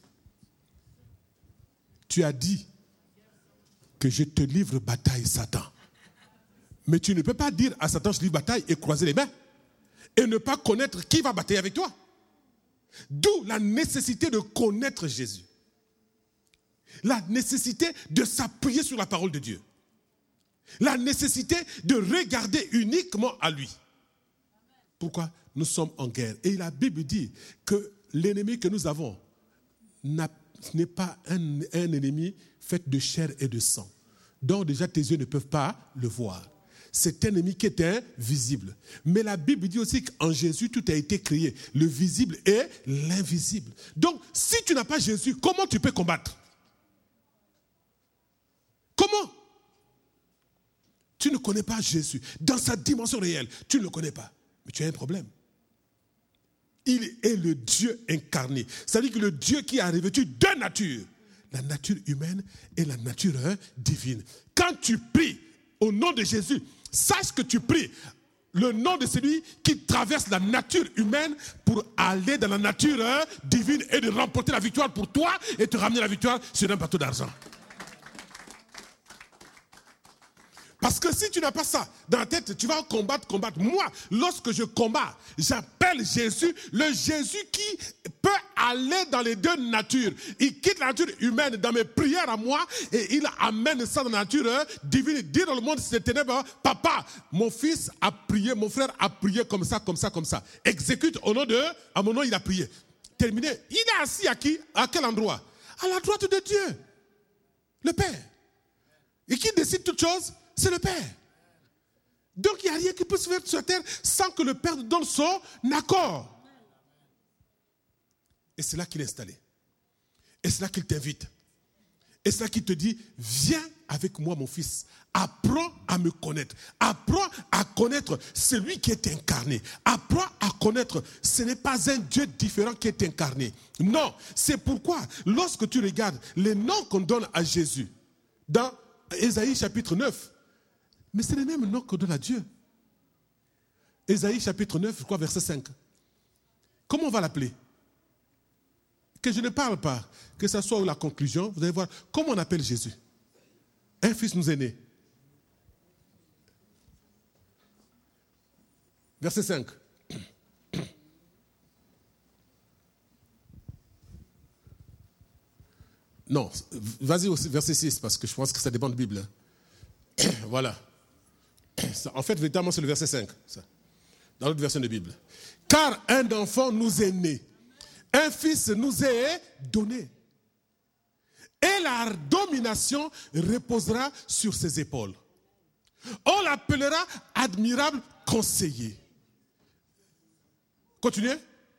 tu as dit que je te livre bataille, Satan. Mais tu ne peux pas dire à Satan, je livre bataille et croiser les mains. Et ne pas connaître qui va batailler avec toi. D'où la nécessité de connaître Jésus. La nécessité de s'appuyer sur la parole de Dieu. La nécessité de regarder uniquement à lui. Pourquoi? Nous sommes en guerre. Et la Bible dit que l'ennemi que nous avons n'est pas un ennemi fait de chair et de sang. Donc déjà tes yeux ne peuvent pas le voir. C'est un ennemi qui est invisible. Mais la Bible dit aussi qu'en Jésus, tout a été créé. Le visible et l'invisible. Donc, si tu n'as pas Jésus, comment tu peux combattre? Comment? Tu ne connais pas Jésus. Dans sa dimension réelle, tu ne le connais pas. Mais tu as un problème. Il est le Dieu incarné. C'est-à-dire que le Dieu qui a revêtu deux natures. La nature humaine et la nature divine. Quand tu pries au nom de Jésus, sache que tu pries le nom de celui qui traverse la nature humaine pour aller dans la nature divine et de remporter la victoire pour toi et te ramener la victoire sur un bateau d'argent. Parce que si tu n'as pas ça dans la tête, tu vas combattre. Moi, lorsque je combats, j'appelle Jésus, le Jésus qui peut aller dans les deux natures. Il quitte la nature humaine dans mes prières à moi et il amène ça dans la nature divine. Il dit dans le monde des ténèbres, papa, mon fils a prié, mon frère a prié comme ça. Exécute au nom de, à mon nom il a prié. Terminé. Il est assis à qui? À quel endroit? À la droite de Dieu, le Père. Et qui décide toutes choses? C'est le Père. Donc il n'y a rien qui peut se faire sur terre sans que le Père donne son accord. Et c'est là qu'il est installé. Et c'est là qu'il t'invite. Et c'est là qu'il te dit, viens avec moi mon fils. Apprends à me connaître. Apprends à connaître celui qui est incarné. Apprends à connaître, ce n'est pas un Dieu différent qui est incarné. Non, c'est pourquoi lorsque tu regardes les noms qu'on donne à Jésus, dans Ésaïe chapitre 9, mais c'est le même nom qu'on donne à Dieu. Ésaïe chapitre 9, je crois, verset 5. Comment on va l'appeler? Que je ne parle pas, que ce soit la conclusion, vous allez voir comment on appelle Jésus. Un fils nous est né. Verset 5. Non, vas-y aussi, verset 6, parce que je pense que ça dépend de la Bible. Voilà. En fait, véritablement, c'est le verset 5. Ça, dans l'autre version de la Bible. Car un enfant nous est né, un fils nous est donné. Et la domination reposera sur ses épaules. On l'appellera admirable conseiller. Continuez.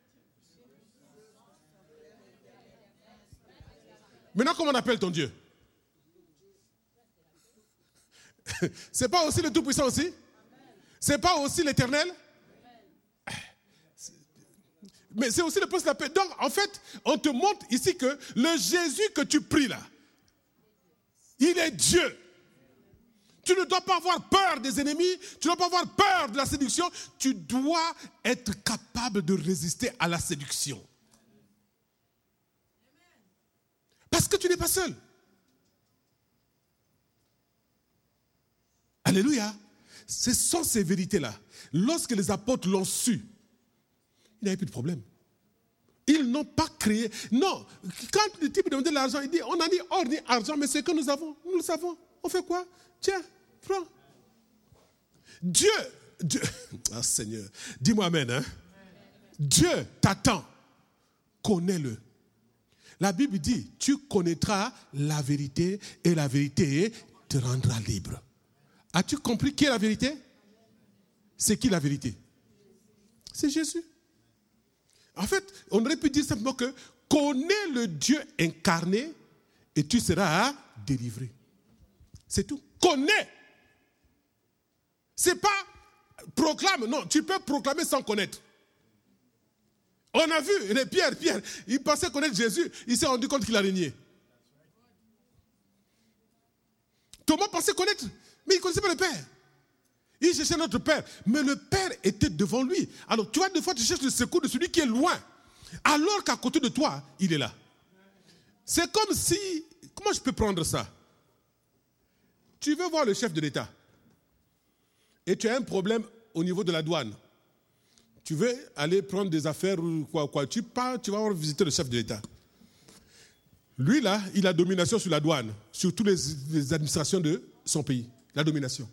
Maintenant, comment on appelle ton Dieu? C'est pas aussi le Tout-Puissant aussi? C'est pas aussi l'Éternel? Mais c'est aussi le Prince de la paix. Donc, en fait, on te montre ici que le Jésus que tu pries là, il est Dieu. Tu ne dois pas avoir peur des ennemis, tu ne dois pas avoir peur de la séduction, tu dois être capable de résister à la séduction. Parce que tu n'es pas seul. Alléluia. Ce sont ces vérités-là. Lorsque les apôtres l'ont su, il n'y avait plus de problème. Ils n'ont pas créé. Non, quand le type demandait l'argent, il dit, on a dit or ni argent, mais ce que nous avons, nous le savons. On fait quoi? Tiens, prends. Dieu, ah Seigneur, dis-moi amen. Hein? Dieu t'attend. Connais-le. La Bible dit, tu connaîtras la vérité et la vérité te rendra libre. As-tu compris qui est la vérité? C'est qui la vérité? C'est Jésus. En fait, on aurait pu dire simplement que connais le Dieu incarné et tu seras délivré. C'est tout. Connais. C'est pas proclame. Non, tu peux proclamer sans connaître. On a vu, Pierre, il pensait connaître Jésus, il s'est rendu compte qu'il a régné. Thomas pensait connaître, mais il ne connaissait pas le Père. Il cherchait notre Père, mais le Père était devant lui. Alors tu vois, des fois tu cherches le secours de celui qui est loin, alors qu'à côté de toi, il est là. C'est comme si, comment je peux prendre ça? Tu veux voir le chef de l'État et tu as un problème au niveau de la douane. Tu veux aller prendre des affaires ou quoi. Tu vas visiter le chef de l'État. Lui, là, il a domination sur la douane, sur toutes les administrations de son pays. La domination.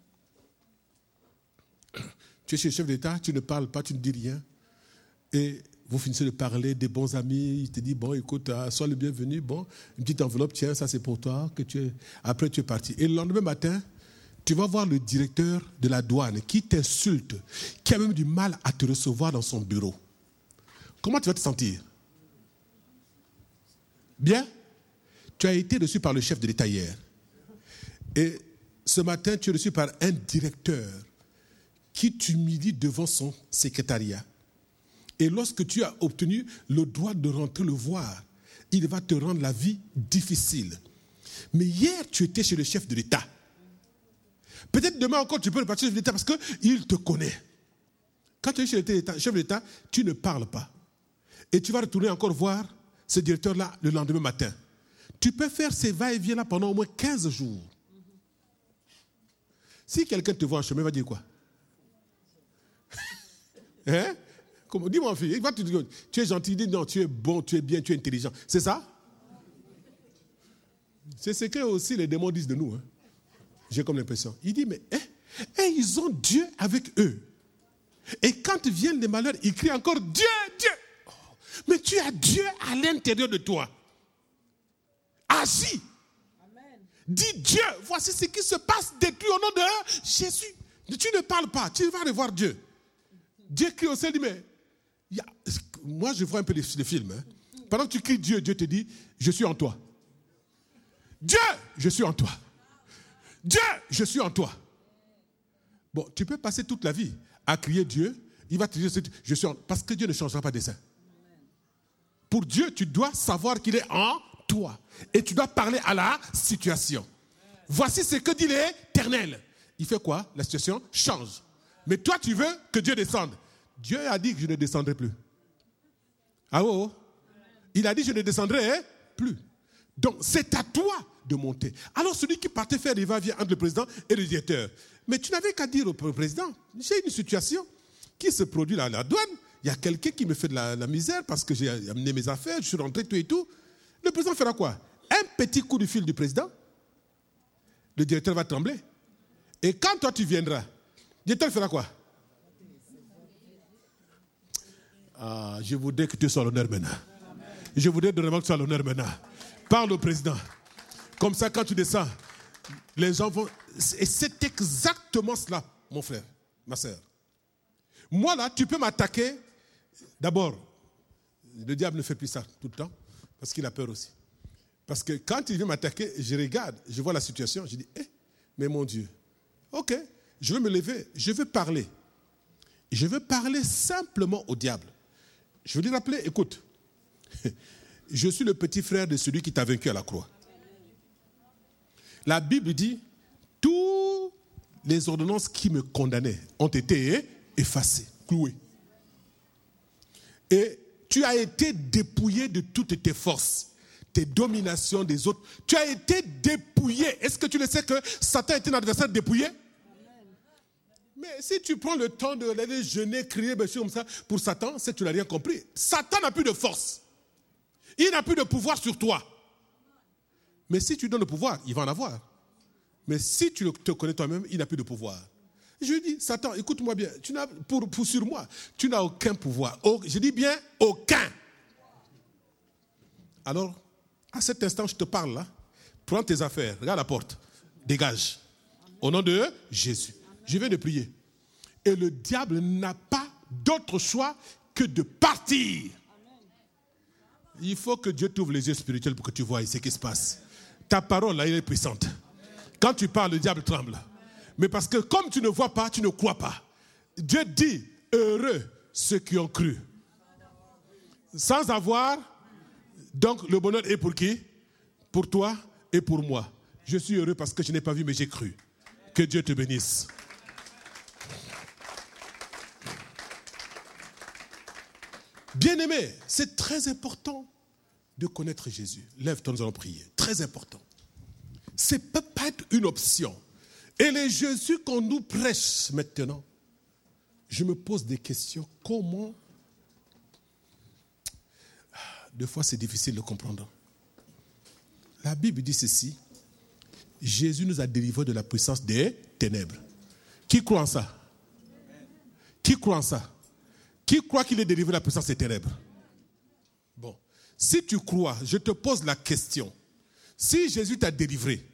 Tu es chez le chef d'État, tu ne parles pas, tu ne dis rien. Et vous finissez de parler, des bons amis. Il te dit, bon, écoute, sois le bienvenu. Bon, une petite enveloppe, tiens, ça c'est pour toi. Après, tu es parti. Et le lendemain matin, tu vas voir le directeur de la douane qui t'insulte, qui a même du mal à te recevoir dans son bureau. Comment tu vas te sentir? Bien? Tu as été reçu par le chef de l'État hier. Et ce matin, tu es reçu par un directeur qui t'humilie devant son secrétariat. Et lorsque tu as obtenu le droit de rentrer le voir, il va te rendre la vie difficile. Mais hier, tu étais chez le chef de l'État. Peut-être demain encore, tu peux repartir chef d'État parce qu'il te connaît. Quand tu es chef d'État, tu ne parles pas. Et tu vas retourner encore voir ce directeur-là le lendemain matin. Tu peux faire ces va-et-vient-là pendant au moins 15 jours. Si quelqu'un te voit en chemin, il va dire quoi? Hein? Dis-moi, fille, il va te dire, tu es gentil, il dit non, tu es bon, tu es bien, tu es intelligent. C'est ça? C'est ce que aussi les démons disent de nous. Hein? J'ai comme l'impression. Il dit, mais ils ont Dieu avec eux. Et quand viennent les malheurs, ils crient encore Dieu, Dieu. Oh, mais tu as Dieu à l'intérieur de toi. Agis. Amen. Dis Dieu, voici ce qui se passe, détruit au nom de Jésus. Tu ne parles pas, tu vas revoir Dieu. Dieu crie au ciel, dit, mais moi je vois un peu les films. Hein. Pendant que tu cries Dieu, Dieu te dit, je suis en toi. Dieu, je suis en toi. Dieu, je suis en toi. Bon, tu peux passer toute la vie à crier Dieu, il va te dire, je suis en... Parce que Dieu ne changera pas de dessein. Pour Dieu, tu dois savoir qu'il est en toi. Et tu dois parler à la situation. Voici ce que dit l'Éternel. Il fait quoi? La situation change. Mais toi, tu veux que Dieu descende. Dieu a dit que je ne descendrai plus. Ah oh, il a dit que je ne descendrai plus. Donc, c'est à toi de monter. Alors, celui qui partait faire des va-et-vient entre le président et le directeur. Mais tu n'avais qu'à dire au président, j'ai une situation qui se produit à la douane. Il y a quelqu'un qui me fait de la misère parce que j'ai amené mes affaires, je suis rentré, tout et tout. Le président fera quoi? Un petit coup de fil du président, le directeur va trembler. Et quand toi tu viendras, le directeur fera quoi? Ah, je voudrais que tu sois à l'honneur maintenant. Je voudrais vraiment que tu sois à l'honneur maintenant. Parle au président. Comme ça, quand tu descends, les gens vont... Et c'est exactement cela, mon frère, ma soeur. Moi, là, tu peux m'attaquer. D'abord, le diable ne fait plus ça tout le temps, parce qu'il a peur aussi. Parce que quand il vient m'attaquer, je regarde, je vois la situation, je dis, mais mon Dieu, ok, je veux me lever, je veux parler. Je veux parler simplement au diable. Je veux lui rappeler, écoute, je suis le petit frère de celui qui t'a vaincu à la croix. La Bible dit, toutes les ordonnances qui me condamnaient ont été effacées, clouées. Et tu as été dépouillé de toutes tes forces, tes dominations des autres. Tu as été dépouillé. Est-ce que tu le sais que Satan est un adversaire dépouillé? Mais si tu prends le temps de aller jeûner, crier, comme ça, pour Satan, c'est que tu n'as rien compris. Satan n'a plus de force. Il n'a plus de pouvoir sur toi. Mais si tu donnes le pouvoir, il va en avoir. Mais si tu te connais toi-même, il n'a plus de pouvoir. Je lui dis, Satan, écoute-moi bien, sur moi, tu n'as aucun pouvoir. Je dis bien, aucun. Alors, à cet instant, je te parle là. Prends tes affaires, regarde la porte, dégage. Au nom de Jésus. Je viens de prier. Et le diable n'a pas d'autre choix que de partir. Il faut que Dieu t'ouvre les yeux spirituels pour que tu vois ce qui se passe. Ta parole, là, elle est puissante. Quand tu parles, le diable tremble. Mais parce que comme tu ne vois pas, tu ne crois pas. Dieu dit, heureux ceux qui ont cru. Sans avoir, donc le bonheur est pour qui? Pour toi et pour moi. Je suis heureux parce que je n'ai pas vu, mais j'ai cru. Que Dieu te bénisse. Bien-aimé, c'est très important de connaître Jésus. Lève-toi, nous allons prier. Très important. Ça ne peut pas être une option. Et le Jésus qu'on nous prêche maintenant, je me pose des questions. Comment? Des fois, c'est difficile de comprendre. La Bible dit ceci. Jésus nous a délivrés de la puissance des ténèbres. Qui croit en ça? Qui croit en ça? Qui croit qu'il est délivré de la puissance des ténèbres? Bon. Si tu crois, je te pose la question. Si Jésus t'a délivré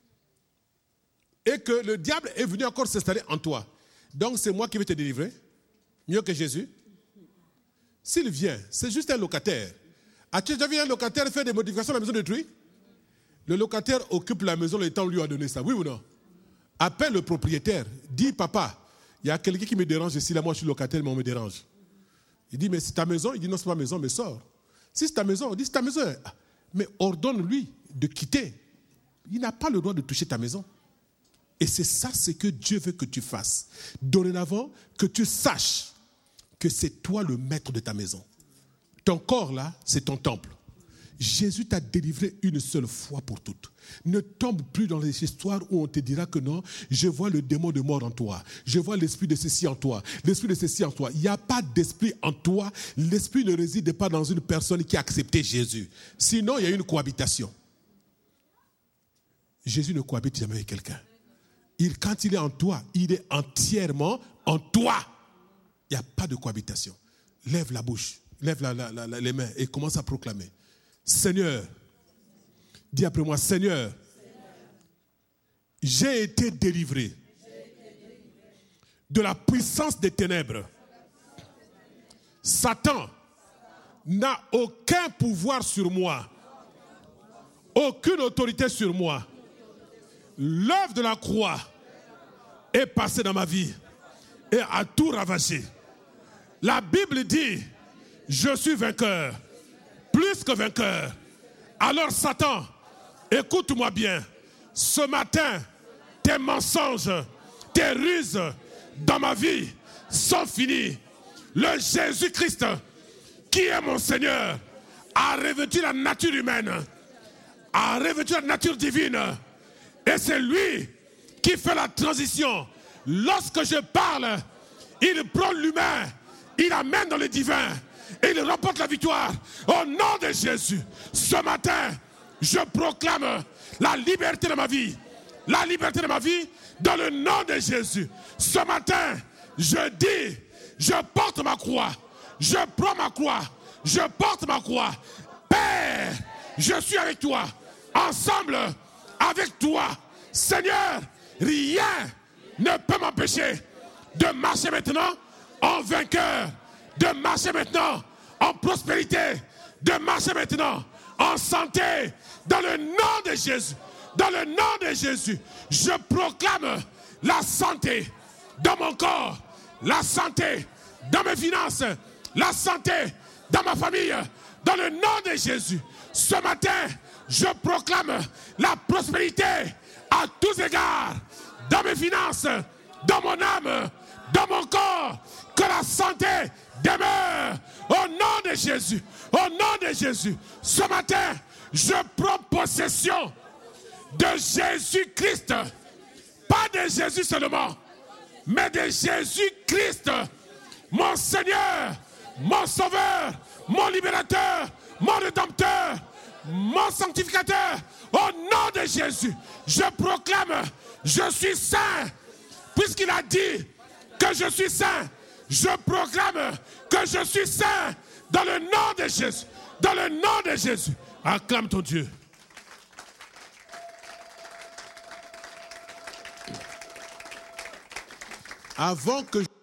et que le diable est venu encore s'installer en toi, donc c'est moi qui vais te délivrer? Mieux que Jésus? S'il vient, c'est juste un locataire. As-tu déjà vu un locataire faire des modifications à la maison détruite? Le locataire occupe la maison le temps où on lui a donné ça, oui ou non? Appelle le propriétaire, dis papa, il y a quelqu'un qui me dérange ici, là moi je suis locataire mais on me dérange. Il dit mais c'est ta maison? Il dit non c'est pas ma maison mais sors. Si c'est ta maison, on dit c'est ta maison. Mais ordonne-lui de quitter. Il n'a pas le droit de toucher ta maison. Et c'est ça ce que Dieu veut que tu fasses. Dorénavant, que tu saches que c'est toi le maître de ta maison. Ton corps là, c'est ton temple. Jésus t'a délivré une seule fois pour toutes. Ne tombe plus dans les histoires où on te dira que non, je vois le démon de mort en toi, je vois l'esprit de ceci en toi, l'esprit de ceci en toi. Il n'y a pas d'esprit en toi, l'esprit ne réside pas dans une personne qui a accepté Jésus. Sinon, il y a une cohabitation. Jésus ne cohabite jamais avec quelqu'un. Quand il est en toi, il est entièrement en toi. Il n'y a pas de cohabitation. Lève la bouche, lève les mains et commence à proclamer. Seigneur, dis après moi, Seigneur, j'ai été délivré de la puissance des ténèbres. Satan n'a aucun pouvoir sur moi, aucune autorité sur moi. L'œuvre de la croix est passée dans ma vie et a tout ravagé. La Bible dit, je suis vainqueur. Plus que vainqueur. Alors Satan, écoute-moi bien. Ce matin, tes mensonges, tes ruses dans ma vie sont finis. Le Jésus-Christ, qui est mon Seigneur, a revêtu la nature humaine, a revêtu la nature divine. Et c'est lui qui fait la transition. Lorsque je parle, il prend l'humain, il amène dans le divin. Et il remporte la victoire au nom de Jésus. Ce matin, je proclame la liberté de ma vie. La liberté de ma vie dans le nom de Jésus. Ce matin, je dis, je porte ma croix. Je prends ma croix. Je porte ma croix. Père, je suis avec toi. Ensemble, avec toi. Seigneur, rien ne peut m'empêcher de marcher maintenant en vainqueur. De marcher maintenant en prospérité, de marcher maintenant en santé, dans le nom de Jésus. Dans le nom de Jésus, je proclame la santé dans mon corps, la santé dans mes finances, la santé dans ma famille, dans le nom de Jésus. Ce matin, je proclame la prospérité à tous égards, dans mes finances, dans mon âme, dans mon corps, que la santé demeure au nom de Jésus. Au nom de Jésus. Ce matin, je prends possession de Jésus-Christ. Pas de Jésus seulement, mais de Jésus-Christ. Mon Seigneur, mon Sauveur, mon Libérateur, mon Rédempteur, mon Sanctificateur. Au nom de Jésus, je proclame, je suis saint. Puisqu'il a dit que je suis saint, je proclame que je suis saint dans le nom de Jésus. Dans le nom de Jésus. Acclame ton Dieu. Avant que